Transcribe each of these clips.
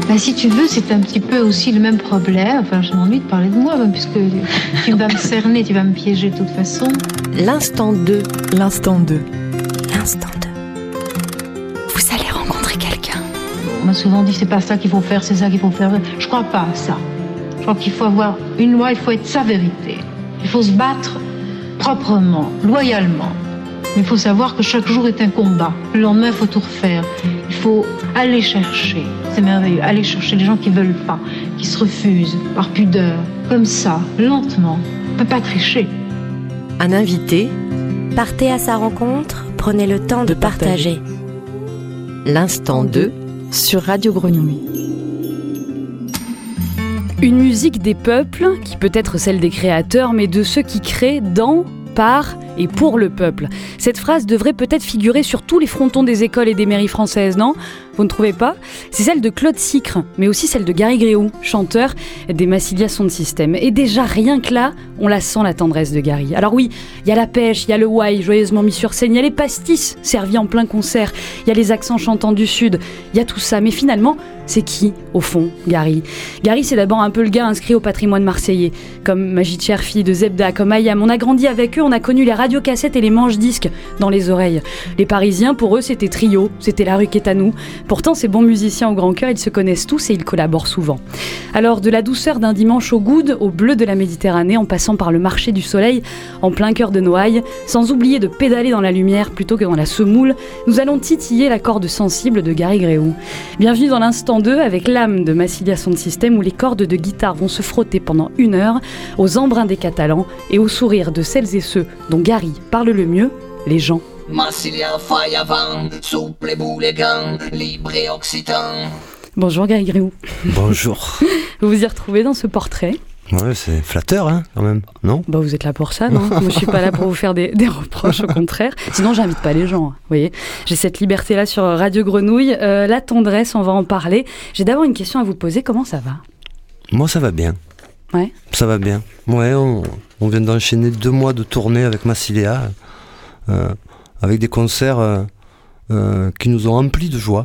Bah, si tu veux, c'est un petit peu aussi le même problème. Enfin, je m'ennuie de parler de moi, puisque tu vas me cerner, tu vas me piéger de toute façon. L'instant 2. L'instant 2. L'instant 2. Vous allez rencontrer quelqu'un. On m'a souvent dit, c'est pas ça qu'il faut faire, c'est ça qu'il faut faire. Je crois pas à ça. Je crois qu'il faut avoir une loi, il faut être sa vérité. Il faut se battre proprement, loyalement. Mais il faut savoir que chaque jour est un combat. Le lendemain, il faut tout refaire. Il faut aller chercher, c'est merveilleux, aller chercher les gens qui veulent pas, qui se refusent, par pudeur. Comme ça, lentement. On peut pas tricher. Un invité. Partez à sa rencontre, prenez le temps de partager. L'instant 2 sur Radio Grenouille. Une musique des peuples, qui peut être celle des créateurs, mais de ceux qui créent dans, par et pour le peuple. Cette phrase devrait peut-être figurer sur tous les frontons des écoles et des mairies françaises, non ? Vous ne trouvez pas ? C'est celle de Claude Sicre, mais aussi celle de Gary Gréou, chanteur des Massilia Sound System. Et déjà, rien que là, on la sent, la tendresse de Gary. Alors oui, il y a la pêche, il y a le why joyeusement mis sur scène, il y a les pastis servis en plein concert, il y a les accents chantants du Sud, il y a tout ça. Mais finalement, c'est qui, au fond, Gary ? Gary, c'est d'abord un peu le gars inscrit au patrimoine marseillais, comme Magid Cherfi, de Zebda, comme Ayam. On a grandi avec eux, on a connu les radiocassettes et les manches-disques dans les oreilles. Les Parisiens, pour eux, c'était Trio, c'était La Rue qui est à nous. Pourtant, ces bons musiciens au grand cœur, ils se connaissent tous et ils collaborent souvent. Alors, de la douceur d'un dimanche au Goude, au bleu de la Méditerranée, en passant par le marché du soleil, en plein cœur de Noailles, sans oublier de pédaler dans la lumière plutôt que dans la semoule, nous allons titiller la corde sensible de Gary Gréou. Bienvenue dans l'instant 2 avec l'âme de Massilia Sound System où les cordes de guitare vont se frotter pendant 1 heure aux embruns des Catalans et au sourire de celles et ceux dont Gary parle le mieux, les gens. Massilia faille avant, souple et boulégan, libre et occitan. Bonjour Gary Gréou. Bonjour. Vous vous y retrouvez dans ce portrait ? Ouais, c'est flatteur, hein, quand même, non ? Bah, vous êtes là pour ça, non ? Moi, je suis pas là pour vous faire des reproches, au contraire. Sinon, j'invite pas les gens, vous voyez. J'ai cette liberté-là sur Radio Grenouille. La tendresse, on va en parler. J'ai d'abord une question à vous poser. Comment ça va ? Moi, ça va bien. Ouais. Ça va bien. Ouais, on vient d'enchaîner 2 mois de tournée avec Massilia, avec des concerts qui nous ont emplis de joie.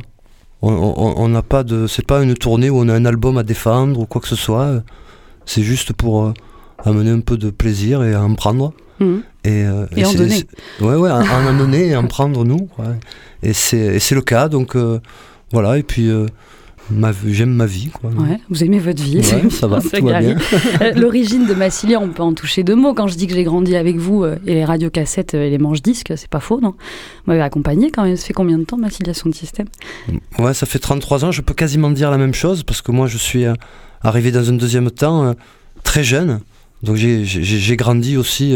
On n'a pas de... C'est pas une tournée où on a un album à défendre ou quoi que ce soit. C'est juste pour amener un peu de plaisir et en prendre. Mmh. Et en donner. Ouais, en amener et en prendre, nous. Ouais. Et c'est le cas, donc voilà. Et puis, j'aime ma vie. Quoi. Ouais, vous aimez votre vie. Ouais, ça va, tout va bien. L'origine de Massilia, on peut en toucher 2 mots. Quand je dis que j'ai grandi avec vous et les radiocassettes et les manches-disques, c'est pas faux, non ? Vous m'avez accompagné quand même. Ça fait combien de temps, Massilia Sound System ? Ouais, ça fait 33 ans. Je peux quasiment dire la même chose parce que moi, je suis... arrivé dans un deuxième temps très jeune, donc j'ai grandi aussi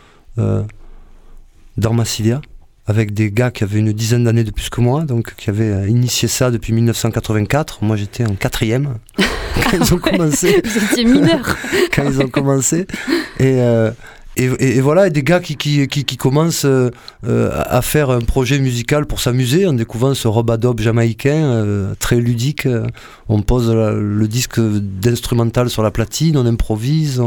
dans Massilia avec des gars qui avaient une dizaine d'années de plus que moi, donc qui avaient initié ça depuis 1984. Moi j'étais en 4e quand ils ont commencé. Vous étiez mineur. Quand ils ont commencé et voilà, et des gars qui commencent à faire un projet musical pour s'amuser en découvrant ce rob-a-dob jamaïcain très ludique. On pose le disque d'instrumental sur la platine, on improvise,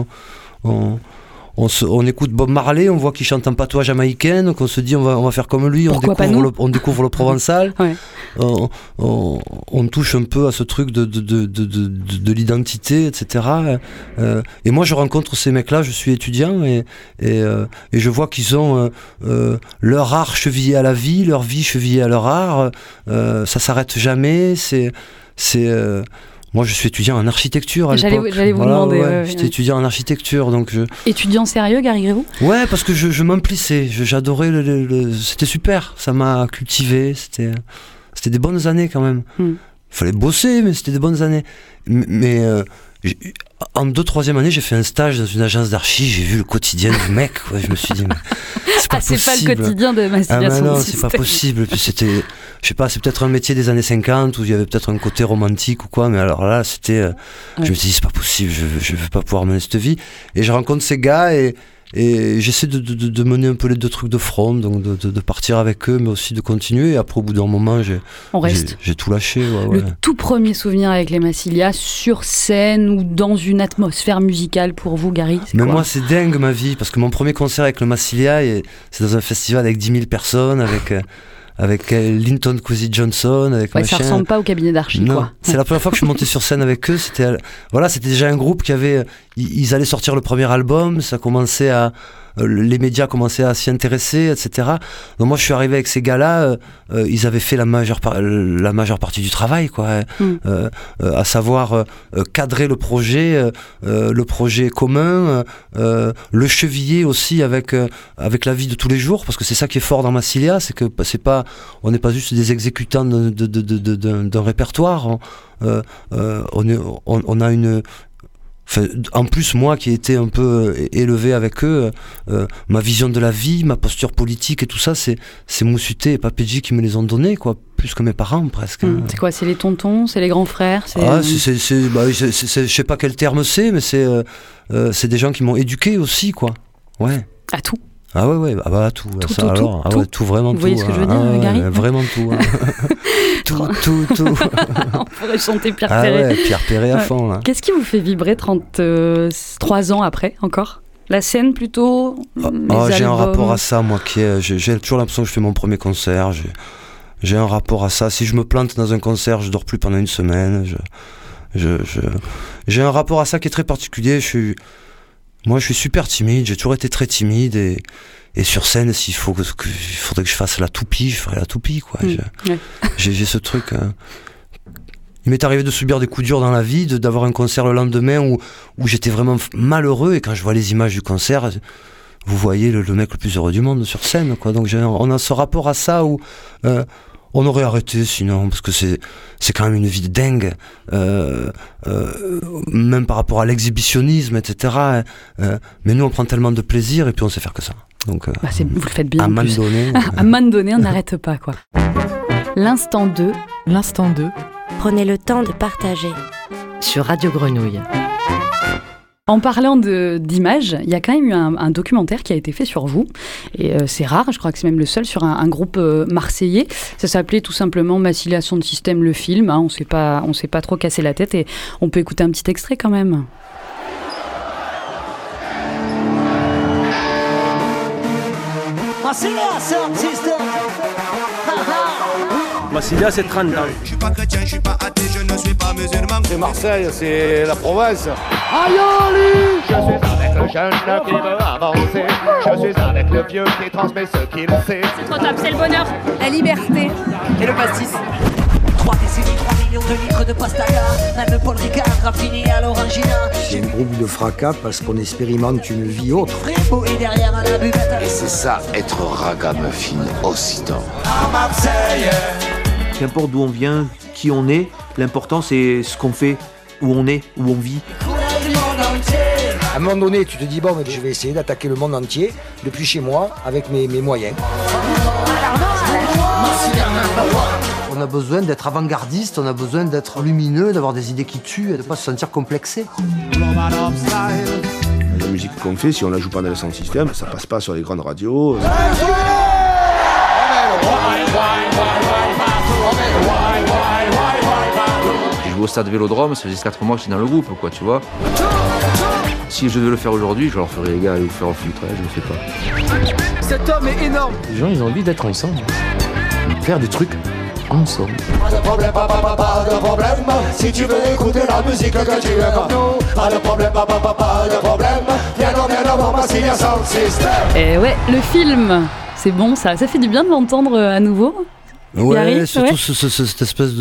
on écoute Bob Marley, on voit qu'il chante en patois jamaïcain, donc on se dit on va faire comme lui, on découvre le provençal. Ouais. On touche un peu à ce truc de l'identité, etc. Et moi je rencontre ces mecs-là, je suis étudiant et je vois qu'ils ont leur art chevillé à la vie, leur vie chevillée à leur art. Ça s'arrête jamais. Moi, je suis étudiant en architecture à l'époque. J'allais vous demander. Ouais, j'étais étudiant en architecture, donc Étudiant sérieux, Gary Gréou ? Ouais, parce que je m'emplissais. J'adorais c'était super. Ça m'a cultivé. C'était des bonnes années quand même. Il fallait bosser, mais c'était des bonnes années. Mais en 2-3e année, j'ai fait un stage dans une agence d'archi. J'ai vu le quotidien du mec. Quoi. Je me suis dit, mais c'est pas possible. C'est pas le quotidien de Massilia Sound System. Non, c'est pas possible. Puis c'était, je sais pas, c'est peut-être un métier des années 50 où il y avait peut-être un côté romantique ou quoi. Mais alors là, c'était, je me suis dit, c'est pas possible. Je vais pas pouvoir mener cette vie. Et je rencontre ces gars et j'essaie de mener un peu les 2 trucs de front, donc de partir avec eux, mais aussi de continuer. Et après, au bout d'un moment, j'ai tout lâché. Ouais. Le tout premier souvenir avec les Massilia, sur scène ou dans une atmosphère musicale pour vous, Gary, c'est mais quoi ? Moi, c'est dingue ma vie, parce que mon premier concert avec le Massilia, c'est dans un festival avec 10 000 personnes, avec Linton Kwesi Johnson, avec machin. Ça ressemble pas au cabinet d'archi, quoi. C'est la première fois que je suis monté sur scène avec eux. C'était déjà un groupe qui avait, ils allaient sortir le premier album, ça commençait à, les médias commençaient à s'y intéresser, etc. Donc moi je suis arrivé avec ces gars-là, ils avaient fait la majeure partie du travail, quoi, à savoir cadrer le projet commun, le cheviller aussi avec la vie de tous les jours, parce que c'est ça qui est fort dans Massilia, c'est que on n'est pas juste des exécutants d'un répertoire, on a une... Enfin, en plus, moi qui ai été un peu élevé avec eux, ma vision de la vie, ma posture politique et tout ça, c'est Moussuté et Papedji qui me les ont donnés, quoi, plus que mes parents presque. C'est quoi, c'est les tontons, c'est les grands frères, je sais pas quel terme c'est, mais c'est des gens qui m'ont éduqué aussi, quoi. Ouais. À tout. Ah ouais, à tout. Tout, vraiment tout. Vous voyez ce que je veux dire, Gary ? Vraiment tout. Tout. On pourrait chanter Pierre Perret. Ouais, Pierre Perret à fond, là. Qu'est-ce qui vous fait vibrer 33 ans après, encore ? La scène plutôt ? J'ai un rapport à ça, moi, j'ai toujours l'impression que je fais mon premier concert. J'ai un rapport à ça. Si je me plante dans un concert, je dors plus pendant une semaine. J'ai un rapport à ça qui est très particulier. Moi, je suis super timide, j'ai toujours été très timide et sur scène, s'il faudrait que je fasse la toupie, je ferai la toupie, quoi. J'ai ce truc. Il m'est arrivé de subir des coups durs dans la vie, d'avoir un concert le lendemain où j'étais vraiment malheureux, et quand je vois les images du concert, vous voyez le mec le plus heureux du monde sur scène, quoi. Donc on a ce rapport à ça où on aurait arrêté sinon, parce que c'est quand même une vie de dingue, même par rapport à l'exhibitionnisme, etc. Mais nous, on prend tellement de plaisir et puis on sait faire que ça. Donc, vous le faites bien. À un moment donné, à un moment donné, on n'arrête pas, quoi. L'instant 2. Prenez le temps de partager. Sur Radio Grenouille. En parlant d'images, il y a quand même eu un documentaire qui a été fait sur vous, et c'est rare, je crois que c'est même le seul sur un groupe marseillais. Ça s'appelait tout simplement Massilia Sound System, le film, hein, on s'est pas trop cassé la tête, et on peut écouter un petit extrait quand même. Massilia Sound System. Massilia, c'est 30 ans. Je suis pas chrétien, je suis pas athée, je ne suis pas musulman. C'est Marseille, c'est la province. Aïe, je suis avec le jeune qui veut avancer. Je suis avec le vieux qui transmet ce qu'il sait. C'est trop top, c'est le bonheur, la liberté et le pastis. 3 décennies, 3 millions de litres de pastaga. Un Paul Ricard raffiné à l'orangina. C'est un groupe de fracas parce qu'on expérimente une vie autre. Frimbo est derrière à la buvette. Et c'est ça, être ragamuffin Occitan. À Marseille. Qu'importe d'où on vient, qui on est, l'important c'est ce qu'on fait, où on est, où on vit. À un moment donné, tu te dis, bon, je vais essayer d'attaquer le monde entier, depuis chez moi, avec mes moyens. On a besoin d'être avant-gardiste, on a besoin d'être lumineux, d'avoir des idées qui tuent et de ne pas se sentir complexé. La musique qu'on fait, si on la joue pas dans le sound system, ça passe pas sur les grandes radios. J'ai joué au stade Vélodrome, ça faisait 4 mois que j'étais dans le groupe, quoi, tu vois. Si je devais le faire aujourd'hui, je leur ferais, les gars, allez vous faire un filtre, je le fais pas. Cet homme est énorme. Les gens, ils ont envie d'être ensemble. Faire des trucs ensemble. Pas de problème, pas de problème. Si tu veux écouter la musique que tu aimes comme nous. Pas de problème, pas de problème. Viens voir Massilia Sound System. Et ouais, le film, c'est bon, ça fait du bien de l'entendre à nouveau. Ouais, Gary, surtout cette espèce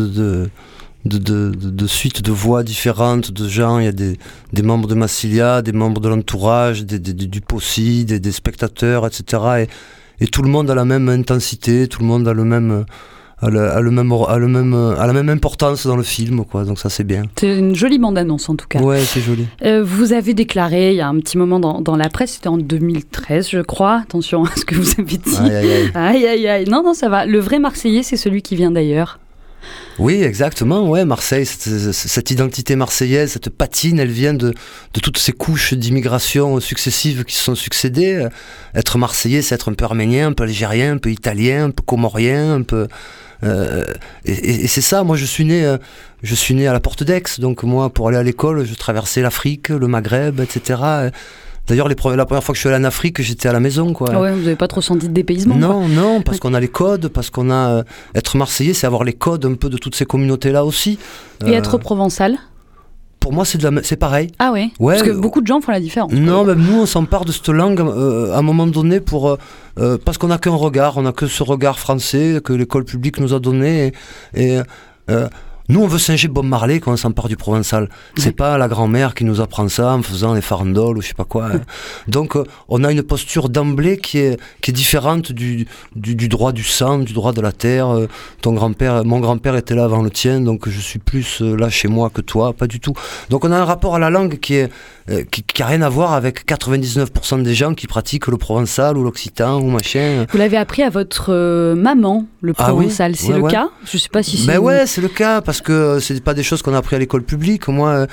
de suite de voix différentes de gens. Il y a des membres de Massilia, des membres de l'entourage, du POSI, des spectateurs, etc. Et tout le monde a la même intensité, tout le monde a la même importance dans le film, quoi. Donc ça, c'est bien. C'est une jolie bande-annonce, en tout cas. Ouais, c'est joli. Vous avez déclaré, il y a un petit moment dans la presse, c'était en 2013, je crois. Attention à ce que vous avez dit. Aïe. Non, ça va. Le vrai Marseillais, c'est celui qui vient d'ailleurs. Oui, exactement. Ouais, Marseille, cette identité marseillaise, cette patine, elle vient de toutes ces couches d'immigration successives qui se sont succédées. Être Marseillais, c'est être un peu arménien, un peu algérien, un peu italien, un peu comorien, un peu... et c'est ça. Moi, je suis né à la Porte d'Aix. Donc moi, pour aller à l'école, je traversais l'Afrique, le Maghreb, etc. D'ailleurs, la première fois que je suis allé en Afrique, j'étais à la maison, quoi. Ah ouais, vous n'avez pas trop senti de dépaysement? Non, parce qu'on a les codes, parce qu'on a... être Marseillais, c'est avoir les codes un peu de toutes ces communautés-là aussi. Et être provençal? Pour moi, c'est pareil. Ah ouais, parce que beaucoup de gens font la différence. Non, même nous, on s'empare de cette langue à un moment donné parce qu'on n'a qu'un regard, on n'a que ce regard français que l'école publique nous a donné. Nous, on veut singer Bob Marley quand on s'empare du provençal. C'est pas la grand-mère qui nous apprend ça en faisant les farandoles ou je sais pas quoi. Donc, on a une posture d'emblée qui est différente du droit du sang, du droit de la terre. Mon grand-père était là avant le tien, donc je suis plus là chez moi que toi, pas du tout. Donc, on a un rapport à la langue qui a rien à voir avec 99% des gens qui pratiquent le provençal ou l'occitan ou machin. Vous l'avez appris à votre maman, le provençal, c'est le cas? Je sais pas si c'est... Ben ouais, c'est le cas, parce que c'est pas des choses qu'on a appris à l'école publique. Moi,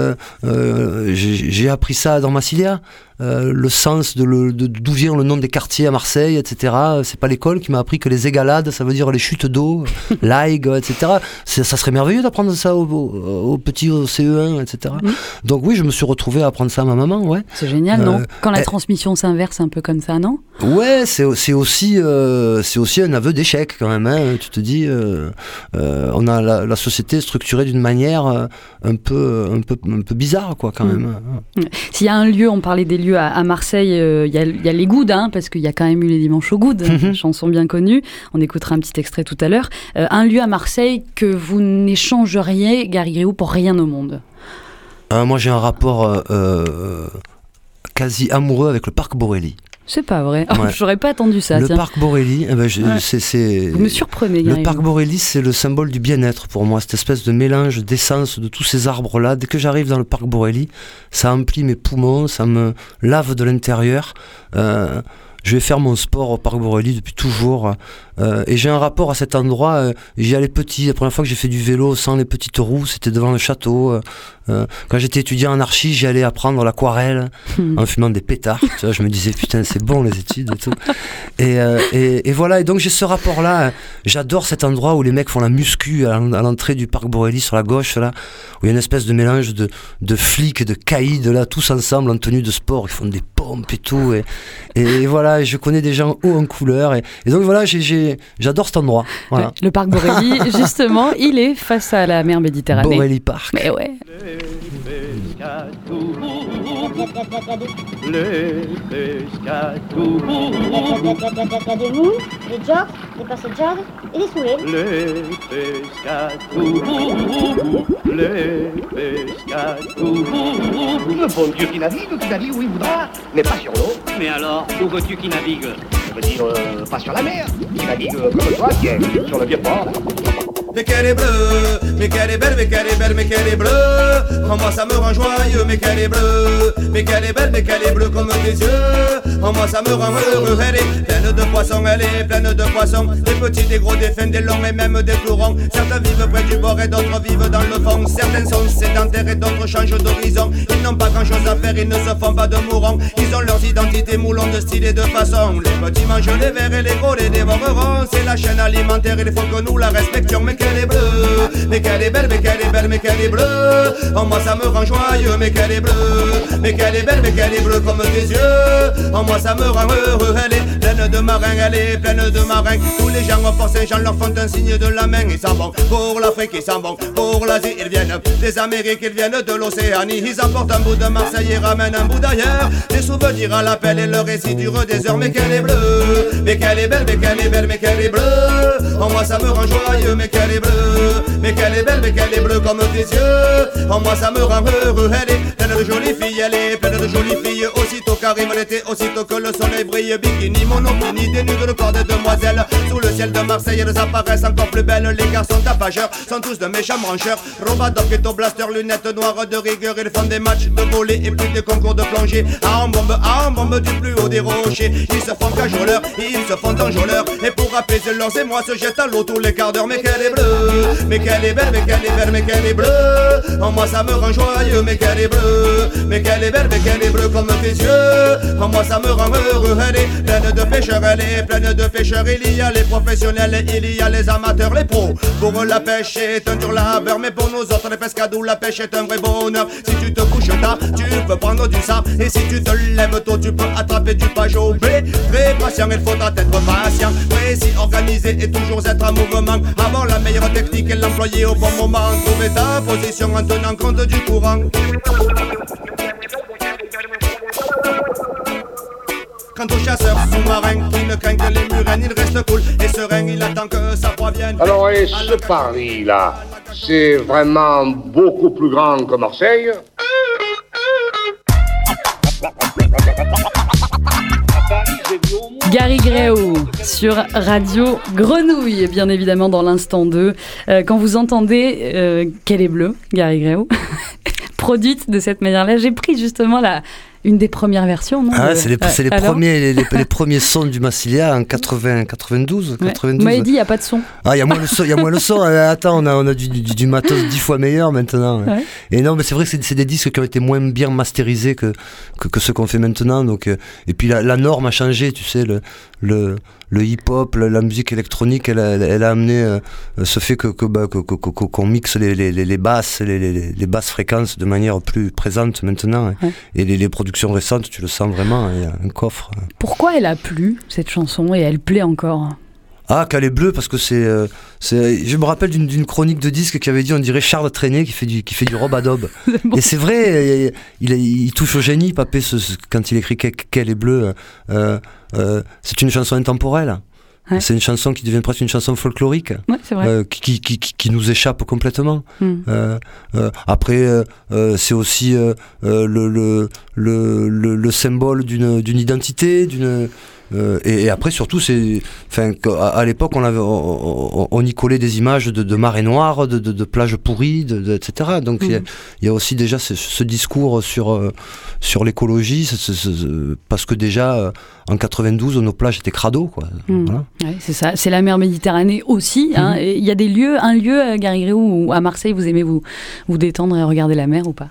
j'ai appris ça dans Massilia. Le sens d'où vient le nom des quartiers à Marseille, etc. C'est pas l'école qui m'a appris que les égalades, ça veut dire les chutes d'eau, l'aigue, etc. Ça serait merveilleux d'apprendre ça au petit au CE1, etc. Donc oui, je me suis retrouvé à apprendre ça à ma maman, ouais. C'est génial, non? Quand la transmission s'inverse un peu comme ça, non? Ouais, c'est aussi un aveu d'échec quand même. Hein. Tu te dis, on a la société structurée d'une manière un peu bizarre, quoi, quand même. S'il y a un lieu, on parlait des lieux à Marseille, il y a les Goudes, parce qu'il y a quand même eu les dimanches au Goudes, chanson bien connue. On écoutera un petit extrait tout à l'heure. Un lieu à Marseille que vous n'échangeriez, Gary Griou, pour rien au monde? Moi, j'ai un rapport quasi amoureux avec le parc Borelli. C'est pas vrai. Ouais. J'aurais pas attendu ça. Le parc Borelli, vous me surprenez. Le parc Borelli, c'est le symbole du bien-être pour moi. Cette espèce de mélange d'essence de tous ces arbres-là. Dès que j'arrive dans le parc Borelli, ça emplit mes poumons, ça me lave de l'intérieur. Je vais faire mon sport au parc Borelli depuis toujours. Et j'ai un rapport à cet endroit. J'y allais petit. La première fois que j'ai fait du vélo sans les petites roues, c'était devant le château. Quand j'étais étudiant en archi, j'y allais apprendre l'aquarelle en fumant des pétards. Tu vois, je me disais, putain, c'est bon les études et tout. Et voilà. Et donc j'ai ce rapport-là. J'adore cet endroit où les mecs font la muscu à l'entrée du parc Borelli sur la gauche, là, où il y a une espèce de mélange de flics et de caïds, là, tous ensemble en tenue de sport. Ils font des pompes et tout. Et voilà. Et je connais des gens hauts en couleur. Et donc voilà, j'adore cet endroit. Voilà. Ouais, le parc Borelli, justement, il est face à la mer Méditerranée. Borelli Park. Mais ouais. Les pescatous, des mous, des jocks, des passagers et des souliers. Les pescatous, le bon Dieu qui navigue où il voudra, mais pas sur l'eau. Mais alors, où veux-tu qu'il navigue? Je veux dire, pas sur la mer, qui navigue comme toi, qui est sur le vieux port. Mais qu'elle est bleue, mais qu'elle est belle, mais qu'elle est belle, mais qu'elle est bleue. En moi ça me rend joyeux, mais qu'elle est bleue. Mais qu'elle est belle, mais qu'elle est bleue comme tes yeux. En moi ça me rend heureux, elle est pleine de poissons, elle est pleine de poissons. Des petits, des gros, des fins, des longs et même des tourons. Certains vivent près du bord et d'autres vivent dans le fond. Certains sont sédentaires et d'autres changent d'horizon. Ils n'ont pas grand chose à faire, ils ne se font pas de mourants. Ils ont leurs identités moulants de style et de façon. Les petits mangent les verts et les gros les dévoreront. C'est la chaîne alimentaire, il faut que nous la respections. Mais qu'elle est bleue, mais qu'elle est belle, mais qu'elle est belle, mais qu'elle est bleue. En moi ça me rend joyeux, mais qu'elle est bleue. Mais qu'elle est belle, mais qu'elle est bleue comme tes yeux. En moi ça me rend heureux, elle est pleine de marins, elle est pleine de marins. Tous les gens au Port Saint-Jean leur font un signe de la main. Ils s'en vont pour l'Afrique, ils s'en vont pour l'Asie. Ils viennent des Amériques, ils viennent de l'Océanie. Ils emportent un bout de Marseille et ramènent un bout d'ailleurs. Des souvenirs à l'appel et le récit dure des heures. Mais qu'elle est bleue, mais qu'elle est belle, mais qu'elle est belle, mais qu'elle est bleue. En moi ça me rend joyeux, mais qu'elle est bleue. Mais qu'elle est belle, mais qu'elle est bleue comme tes yeux. En moi ça me rend heureux, elle est pleine de jolies filles, elle est pleine de jolies filles. Aussitôt qu'arrive l'été, aussitôt que le soleil brille, bikini, monokini, dénude le corps des demoiselles. Sous le ciel de Marseille, elles apparaissent encore plus belles. Les garçons tapageurs sont tous de méchants brancheurs. Robadoc, ghetto blaster, lunettes noires de rigueur. Ils font des matchs de volley et puis des concours de plongée. À en bombe du plus haut des rochers. Ils se font cajoleurs, ils se font enjôleurs. Et pour apaiser leurs émois, se jettent à l'eau tous les quarts d'heure. Mais qu'elle est bleue, mais qu'elle est belle, mais qu'elle est belle, mais qu'elle est bleue. En moi ça me rend joyeux, mais qu'elle est bleue, mais qu'elle est belle, mais qu'elle est bleue comme tes yeux. En moi ça me rend heureux, elle est pleine de pêcheurs, elle est pleine de pêcheurs. Il y a les professionnels et il y a les amateurs, les pros. Pour eux la pêche est un dur labeur, mais pour nous autres les pescadous la pêche est un vrai bonheur. Si tu te couches tard, tu peux prendre du sable, et si tu te lèves tôt, tu peux attraper du pajot. Mais très patient, il faudra être patient, précis, organisé et toujours être en mouvement. Avoir la meilleure technique et l'employer au bon moment. Trouver ta position en tenant compte du courant. Quant aux chasseurs sous-marins qui ne craignent que les murènes, il reste cool et serein, il attend que ça provienne. Alors, et ce Paris-là, c'est vraiment beaucoup plus grand que Marseille? Gary Gréau sur Radio Grenouille, bien évidemment dans l'instant 2. Quand vous entendez Qu'elle est bleue, Gary Gréau, produite de cette manière-là, j'ai pris justement une des premières versions. Non, c'est les premiers sons du Massilia en 92. Vous m'avez dit il n'y a pas de son. Il y a moins le son. Attends, on a du matos 10 fois meilleur maintenant. Ouais. Et non, mais c'est vrai que c'est des disques qui ont été moins bien masterisés que ceux qu'on fait maintenant. Donc, et puis la norme a changé, tu sais, le hip-hop, la musique électronique, elle a amené ce fait qu'on mixe les basses, les basses fréquences de manière plus présente maintenant. Ouais. Et les productions récentes, tu le sens vraiment, il y a un coffre. Pourquoi elle a plu, cette chanson, et elle plaît encore ? Qu'elle est bleue, parce que je me rappelle d'une chronique de disque qui avait dit, on dirait Charles Trenet qui fait du Rob Adobe. Bon. Et c'est vrai, il touche au génie, Papé, quand il écrit qu'elle est bleue. C'est une chanson intemporelle. Ouais. C'est une chanson qui devient presque une chanson folklorique, c'est vrai. Qui nous échappe complètement. Après, c'est aussi le symbole d'une identité, et après surtout à l'époque on y collait des images de marées noires, de plages pourries, etc. Donc il y a aussi déjà ce discours sur l'écologie, parce que déjà en 92 nos plages étaient crado, quoi. Voilà. Ouais, c'est ça, c'est la mer Méditerranée aussi. Il y a un lieu, Gary Gréau, où à Marseille vous aimez vous détendre et regarder la mer ou pas?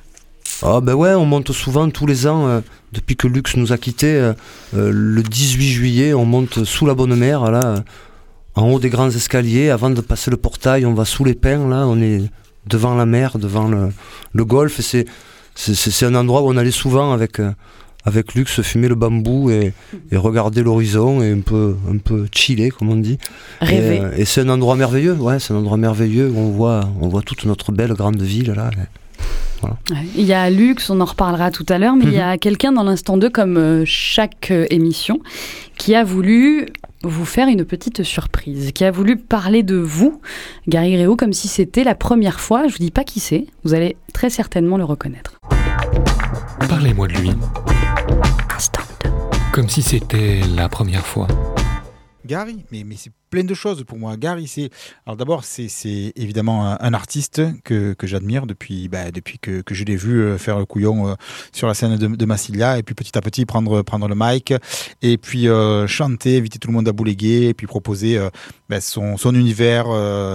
On monte souvent tous les ans, depuis que Lux nous a quittés, le 18 juillet, on monte sous la Bonne Mer, là, en haut des grands escaliers. Avant de passer le portail, on va sous les pins, là, on est devant la mer, devant le golfe. Et c'est un endroit où on allait souvent avec Lux fumer le bambou et regarder l'horizon et un peu chiller, comme on dit. Rêver. Et c'est un endroit merveilleux, c'est un endroit merveilleux où on voit toute notre belle grande ville, là. Voilà. Il y a Lux, on en reparlera tout à l'heure, mais il y a quelqu'un dans l'instant 2, comme chaque émission, qui a voulu vous faire une petite surprise, qui a voulu parler de vous, Gary Gréau, comme si c'était la première fois. Je ne vous dis pas qui c'est, vous allez très certainement le reconnaître. Parlez-moi de lui. Instant 2. Comme si c'était la première fois. Gary, mais c'est plein de choses pour moi. Gary, alors d'abord, c'est évidemment un artiste que j'admire depuis que je l'ai vu faire le couillon sur la scène de Massilia, et puis petit à petit prendre le mic, et puis chanter, inviter tout le monde à bouléguer, et puis proposer son univers,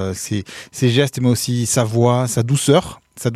ses gestes, mais aussi sa voix, sa douceur,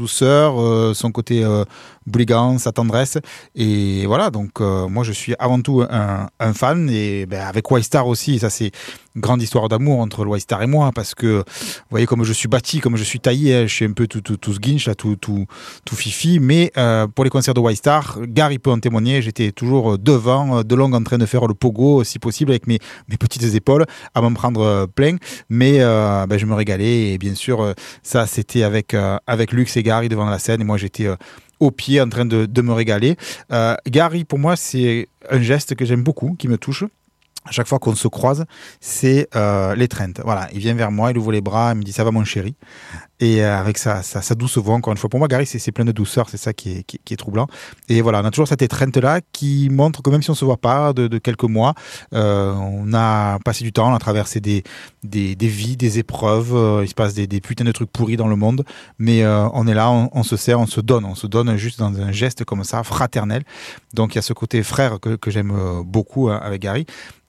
son côté boulégant, sa tendresse. Et voilà, donc moi je suis avant tout un fan, et avec White Star aussi, ça c'est une grande histoire d'amour entre White Star et moi, parce que vous voyez comme je suis bâti, comme je suis taillé, je suis un peu tout ce guinche, là, tout fifi, mais pour les concerts de White Star, Gary peut en témoigner, j'étais toujours devant, de longue, en train de faire le pogo, si possible, avec mes petites épaules, à m'en prendre plein, mais je me régalais, et bien sûr, ça c'était avec Lux et Gary devant la scène, et moi j'étais au pied en train de me régaler. Gary, pour moi, c'est un geste que j'aime beaucoup, qui me touche. À chaque fois qu'on se croise, c'est l'étreinte. Voilà, il vient vers moi, il ouvre les bras, il me dit « ça va mon chéri ». Et avec sa douce voix, encore une fois. Pour moi, Gary, c'est plein de douceur, c'est ça qui est troublant. Et voilà, on a toujours cette étreinte-là qui montre que même si on ne se voit pas de quelques mois, on a passé du temps, on a traversé des vies, des épreuves, il se passe des putains de trucs pourris dans le monde, mais on est là, on se sert, on se donne juste dans un geste comme ça, fraternel. Donc il y a ce côté frère que j'aime beaucoup avec Gary.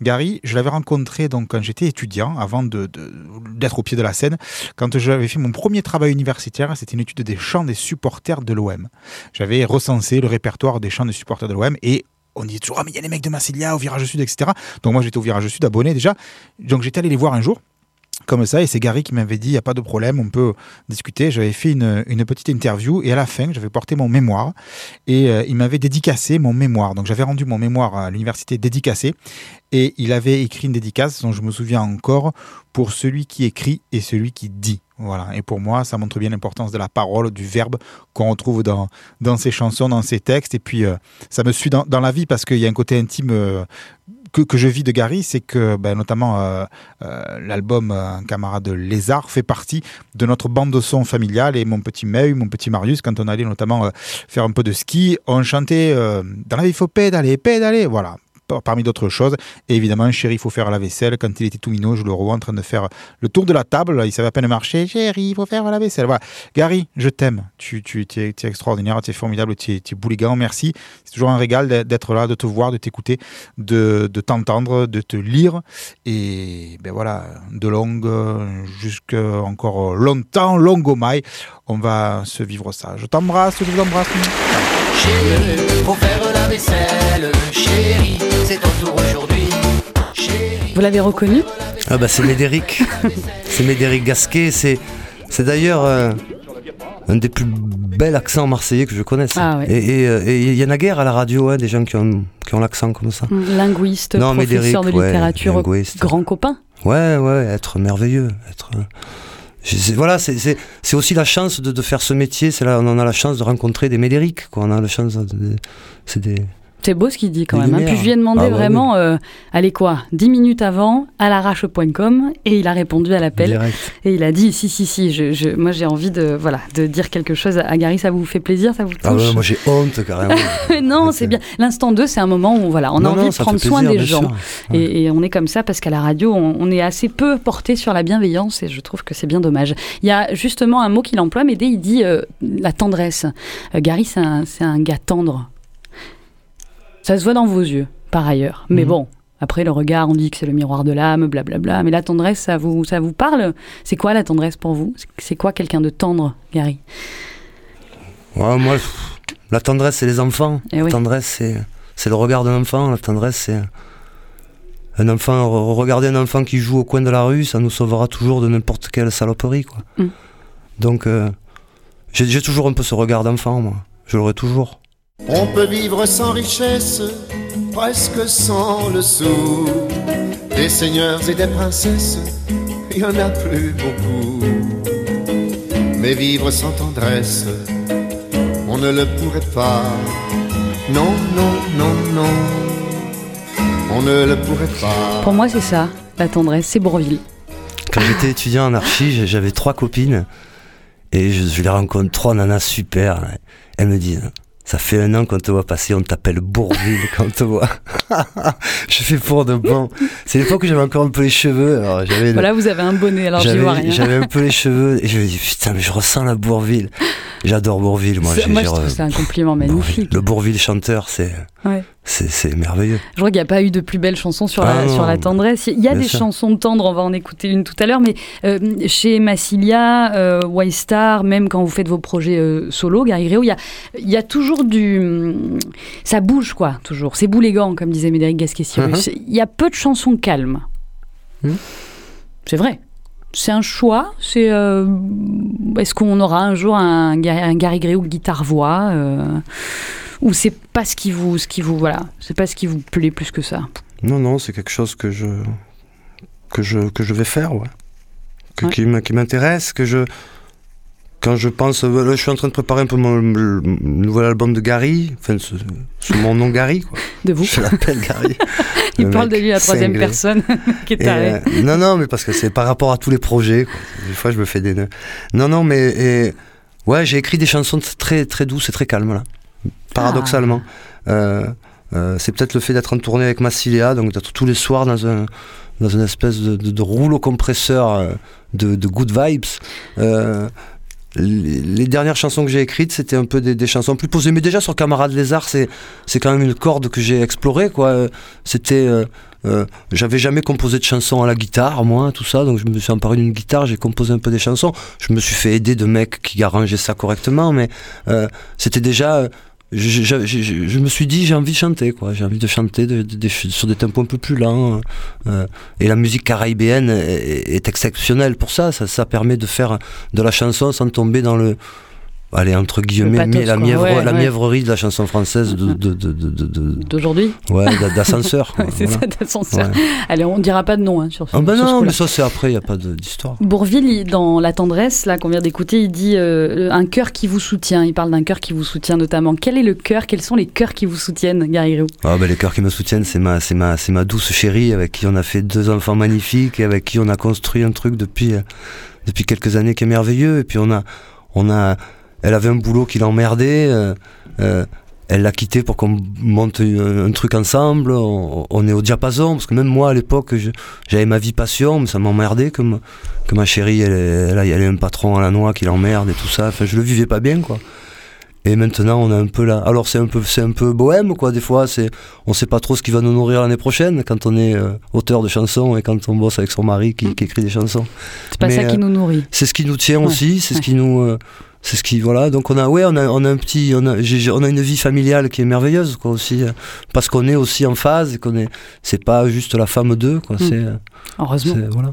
Gary, je l'avais rencontré donc, quand j'étais étudiant, avant d'être au pied de la scène, quand j'avais fait mon premier travail universitaire, c'était une étude des chants des supporters de l'OM. J'avais recensé le répertoire des chants des supporters de l'OM et on disait toujours, mais il y a les mecs de Massilia au Virage Sud, etc. Donc moi, j'étais au Virage Sud, abonné déjà. Donc j'étais allé les voir un jour, comme ça, et c'est Gary qui m'avait dit, il n'y a pas de problème, on peut discuter. J'avais fait une petite interview, et à la fin, j'avais porté mon mémoire, et il m'avait dédicacé mon mémoire. Donc j'avais rendu mon mémoire à l'université dédicacé, et il avait écrit une dédicace dont je me souviens encore, pour celui qui écrit et celui qui dit. Voilà. Et pour moi, ça montre bien l'importance de la parole, du verbe qu'on retrouve dans ses chansons, dans ses textes. Et puis, ça me suit dans la vie parce qu'il y a un côté intime que je vis de Gary, c'est que notamment l'album Un camarade lézard fait partie de notre bande de son familiale. Et mon petit Meuil, mon petit Marius, quand on allait notamment faire un peu de ski, on chantait dans la vie, il faut pédaler, voilà. Parmi d'autres choses. Et évidemment, Chéri, il faut faire la vaisselle. Quand il était tout minot, je le revois en train de faire le tour de la table. Il savait à peine marcher. Chéri, il faut faire la vaisselle. Voilà. Gary, je t'aime. Tu es extraordinaire, tu es formidable, tu es bouligan. Merci. C'est toujours un régal d'être là, de te voir, de t'écouter, de t'entendre, de te lire. Et ben voilà, de longue jusqu'à encore longtemps, longue au maille. On va se vivre ça. Je t'embrasse, je vous embrasse. Chérie, faut faire la vaisselle. Chérie, c'est ton tour aujourd'hui. Chérie. Vous l'avez reconnu ? Ah bah c'est Médéric. C'est Médéric Gasquet. C'est d'ailleurs un des plus bels accents marseillais que je connaisse. Ah ouais. Et il y en a guère à la radio, des gens qui ont l'accent comme ça. Linguiste, professeur Médéric, de littérature, linguiste. Grand copain. Ouais, être merveilleux, voilà, c'est aussi la chance de faire ce métier. On en a la chance de rencontrer des Médéric, quoi. On a la chance C'est beau ce qu'il dit quand même. Puis je lui ai demandé vraiment, allez quoi, 10 minutes avant, à l'arrache.com, et il a répondu à l'appel. Direct. Et il a dit, si, moi j'ai envie de dire quelque chose à Gary, ça vous fait plaisir, ça vous touche ? Ah ouais, moi j'ai honte carrément. Non, c'est bien. L'instant 2, c'est un moment où on a envie de prendre soin des gens. Et on est comme ça parce qu'à la radio, on est assez peu porté sur la bienveillance, et je trouve que c'est bien dommage. Il y a justement un mot qu'il emploie, Médé, il dit la tendresse. Gary, c'est un gars tendre. Ça se voit dans vos yeux, par ailleurs. Mais bon, après le regard, on dit que c'est le miroir de l'âme, blablabla. Mais la tendresse, ça vous parle ? C'est quoi la tendresse pour vous ? C'est quoi quelqu'un de tendre, Gary ? Ouais, moi, la tendresse, c'est les enfants. La tendresse, c'est le regard d'un enfant. La tendresse, c'est un enfant. Regarder un enfant qui joue au coin de la rue, ça nous sauvera toujours de n'importe quelle saloperie, quoi. Donc, j'ai toujours un peu ce regard d'enfant, moi. Je l'aurai toujours. On peut vivre sans richesse, presque sans le sou. Des seigneurs et des princesses, il n'y en a plus beaucoup. Mais vivre sans tendresse, on ne le pourrait pas. Non, on ne le pourrait pas. Pour moi, c'est ça, la tendresse, c'est Bourvil. Quand j'étais étudiant en archi, j'avais 3 copines, et je les rencontre 3 nanas super. Elles me disent... Ça fait 1 an qu'on te voit passer, on t'appelle Bourvil quand on te voit. Je fais pour de bon. C'est l'époque où j'avais encore un peu les cheveux. Alors voilà, vous avez un bonnet, alors j'y vois rien. J'avais un peu les cheveux et je me dis putain, mais je ressens la Bourvil. J'adore Bourvil, moi. Moi, je trouve que c'est un compliment magnifique. Le Bourvil chanteur, c'est merveilleux. Je crois qu'il n'y a pas eu de plus belle chanson sur la tendresse. Il y a des chansons tendres, on va en écouter une tout à l'heure, mais chez Massilia, Waystar, même quand vous faites vos projets solo, Gary Gréau, il y a toujours ça bouge, quoi, toujours. C'est boulégan, comme disait Médéric Gasquet-Cyrus. Il y a peu de chansons calmes. C'est vrai. C'est un choix. Est-ce qu'on aura un jour un Gary Gréau guitare-voix ou c'est pas ce qui vous voilà, c'est pas ce qui vous plaît plus que ça? Non, c'est quelque chose que je vais faire, qui m'intéresse, quand je pense, là, je suis en train de préparer un peu mon nouvel album de Gary, enfin sous mon nom Gary, quoi. De vous. Je l'appelle Gary. Il parle de lui à la troisième personne, qui est taré. Non, mais parce que c'est par rapport à tous les projets, quoi. Des fois, je me fais des nœuds. Non, mais j'ai écrit des chansons très très douces et très calmes là. Paradoxalement, c'est peut-être le fait d'être en tournée avec Massilia, donc d'être tous les soirs dans une espèce de rouleau compresseur de good vibes. les dernières chansons que j'ai écrites, c'était un peu des chansons plus posées. Mais déjà sur Camarade Lézard, c'est quand même une corde que j'ai explorée, quoi. C'était... j'avais jamais composé de chansons à la guitare, moi, tout ça, donc je me suis emparé d'une guitare, j'ai composé un peu des chansons. Je me suis fait aider de mecs qui arrangeaient ça correctement, mais c'était déjà... Je me suis dit j'ai envie de chanter, quoi. J'ai envie de chanter sur des tempos un peu plus lents, et la musique caribéenne est exceptionnelle pour ça permet de faire de la chanson sans tomber dans le entre guillemets pathos, la mièvrerie de la chanson française d'aujourd'hui. Ouais, d'ascenseur. C'est voilà. Ça, d'ascenseur. Ouais. Allez, on ne dira pas de nom sur ce. Non, mais ça c'est après, il n'y a pas d'histoire. Bourvil, dans La Tendresse, là qu'on vient d'écouter, il dit un cœur qui vous soutient. Il parle d'un cœur qui vous soutient notamment. Quel est le cœur? Quels sont les cœurs qui vous soutiennent, Gary Griou? Les cœurs qui me soutiennent, c'est ma douce chérie, avec qui on a fait 2 enfants magnifiques et avec qui on a construit un truc depuis quelques années qui est merveilleux. Et puis elle avait un boulot qui l'emmerdait, elle l'a quitté pour qu'on monte un truc ensemble, on est au diapason, parce que même moi à l'époque j'avais ma vie passion, mais ça m'emmerdait que ma chérie elle ait un patron à la noix qui l'emmerde et tout ça, enfin je le vivais pas bien, quoi. Et maintenant on a un peu là, alors c'est un peu bohème, quoi, des fois on sait pas trop ce qui va nous nourrir l'année prochaine quand on est auteur de chansons et quand on bosse avec son mari qui écrit des chansons. C'est pas ça qui nous nourrit. C'est ce qui nous tient aussi, c'est ce qui nous... c'est ce qui, voilà, donc on a une vie familiale qui est merveilleuse, quoi, aussi, parce qu'on est aussi en phase et c'est pas juste la femme d'eux, quoi, heureusement. Voilà.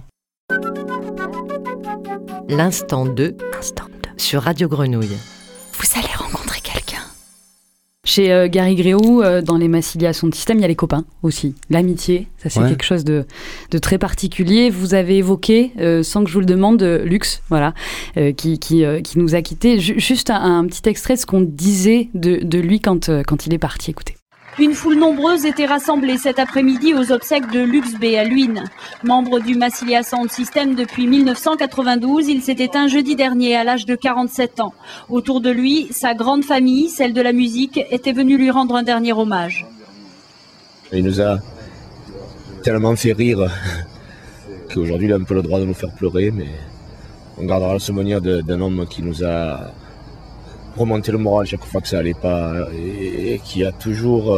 L'instant 2 sur Radio Grenouille. Vous allez rencontrer quelqu'un. Chez Gary Griou, dans les Massilia Sound System, il y a les copains aussi. L'amitié, ça c'est quelque chose de très particulier. Vous avez évoqué, sans que je vous le demande, Lux, voilà, qui nous a quittés. Juste un petit extrait de ce qu'on disait de lui quand il est parti. Écoutez. Une foule nombreuse était rassemblée cet après-midi aux obsèques de Lux B à Luynes. Membre du Massilia Sound System depuis 1992, il s'est éteint jeudi dernier à l'âge de 47 ans. Autour de lui, sa grande famille, celle de la musique, était venue lui rendre un dernier hommage. Il nous a tellement fait rire qu'aujourd'hui il a un peu le droit de nous faire pleurer, mais on gardera le souvenir d'un homme qui nous a remonter le moral chaque fois que ça allait pas et qui a toujours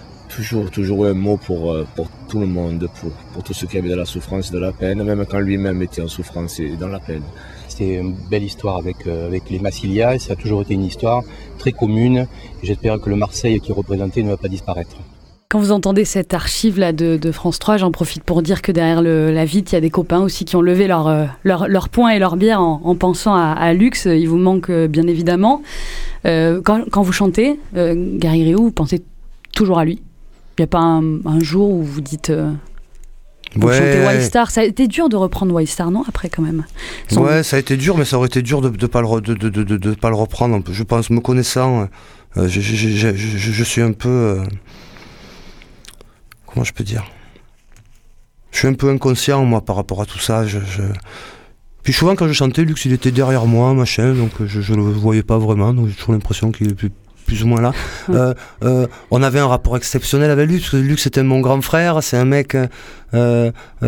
eu un mot pour tout le monde, pour tous ceux qui avaient de la souffrance, de la peine, même quand lui-même était en souffrance et dans la peine. C'était une belle histoire avec les Massilia, ça a toujours été une histoire très commune et j'espère que le Marseille qui est représenté ne va pas disparaître. Quand vous entendez cette archive là de France 3, j'en profite pour dire que derrière la vitre, il y a des copains aussi qui ont levé leur poing et leur bière en pensant à Lux. Il vous manque bien évidemment. Quand vous chantez, Gary Griou, vous pensez toujours à lui? Il n'y a pas un jour où vous dites... Vous chantez White Star. Ça a été dur de reprendre White Star, non, après quand même? Ouais, ça a été dur, mais ça aurait été dur de pas le reprendre. Je pense, me connaissant, je suis un peu... Comment je peux dire? Je suis un peu inconscient, moi, par rapport à tout ça. Puis souvent, quand je chantais, Lux, il était derrière moi, machin, donc je le voyais pas vraiment, donc j'ai toujours l'impression qu'il est plus ou moins là. On avait un rapport exceptionnel avec Lux, parce que Lux était mon grand frère, c'est un mec, quand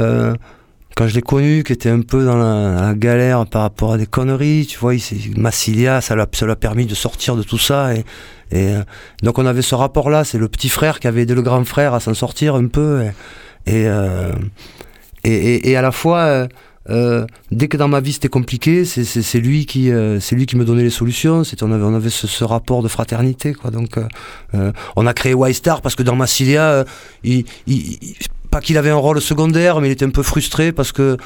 je l'ai connu, qui était un peu dans la galère par rapport à des conneries, tu vois, Massilia, ça l'a permis de sortir de tout ça, et donc on avait ce rapport-là, c'est le petit frère qui avait aidé le grand frère à s'en sortir un peu, et à la fois, dès que dans ma vie c'était compliqué, c'est lui qui me donnait les solutions. On avait ce rapport de fraternité, quoi. Donc on a créé White Star parce que dans Massilia, pas qu'il avait un rôle secondaire, mais il était un peu frustré parce que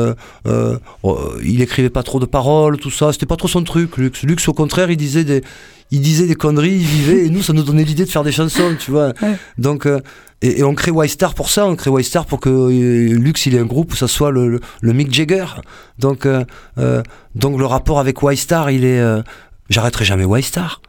il écrivait pas trop de paroles, tout ça. C'était pas trop son truc. Lux, au contraire, il disait des conneries, il vivait, et nous, ça nous donnait l'idée de faire des chansons, tu vois. Ouais. Donc, et on crée White Star pour ça, on crée White Star pour que Lux, il ait un groupe où ça soit le Mick Jagger. Donc le rapport avec White Star, il est... j'arrêterai jamais White Star.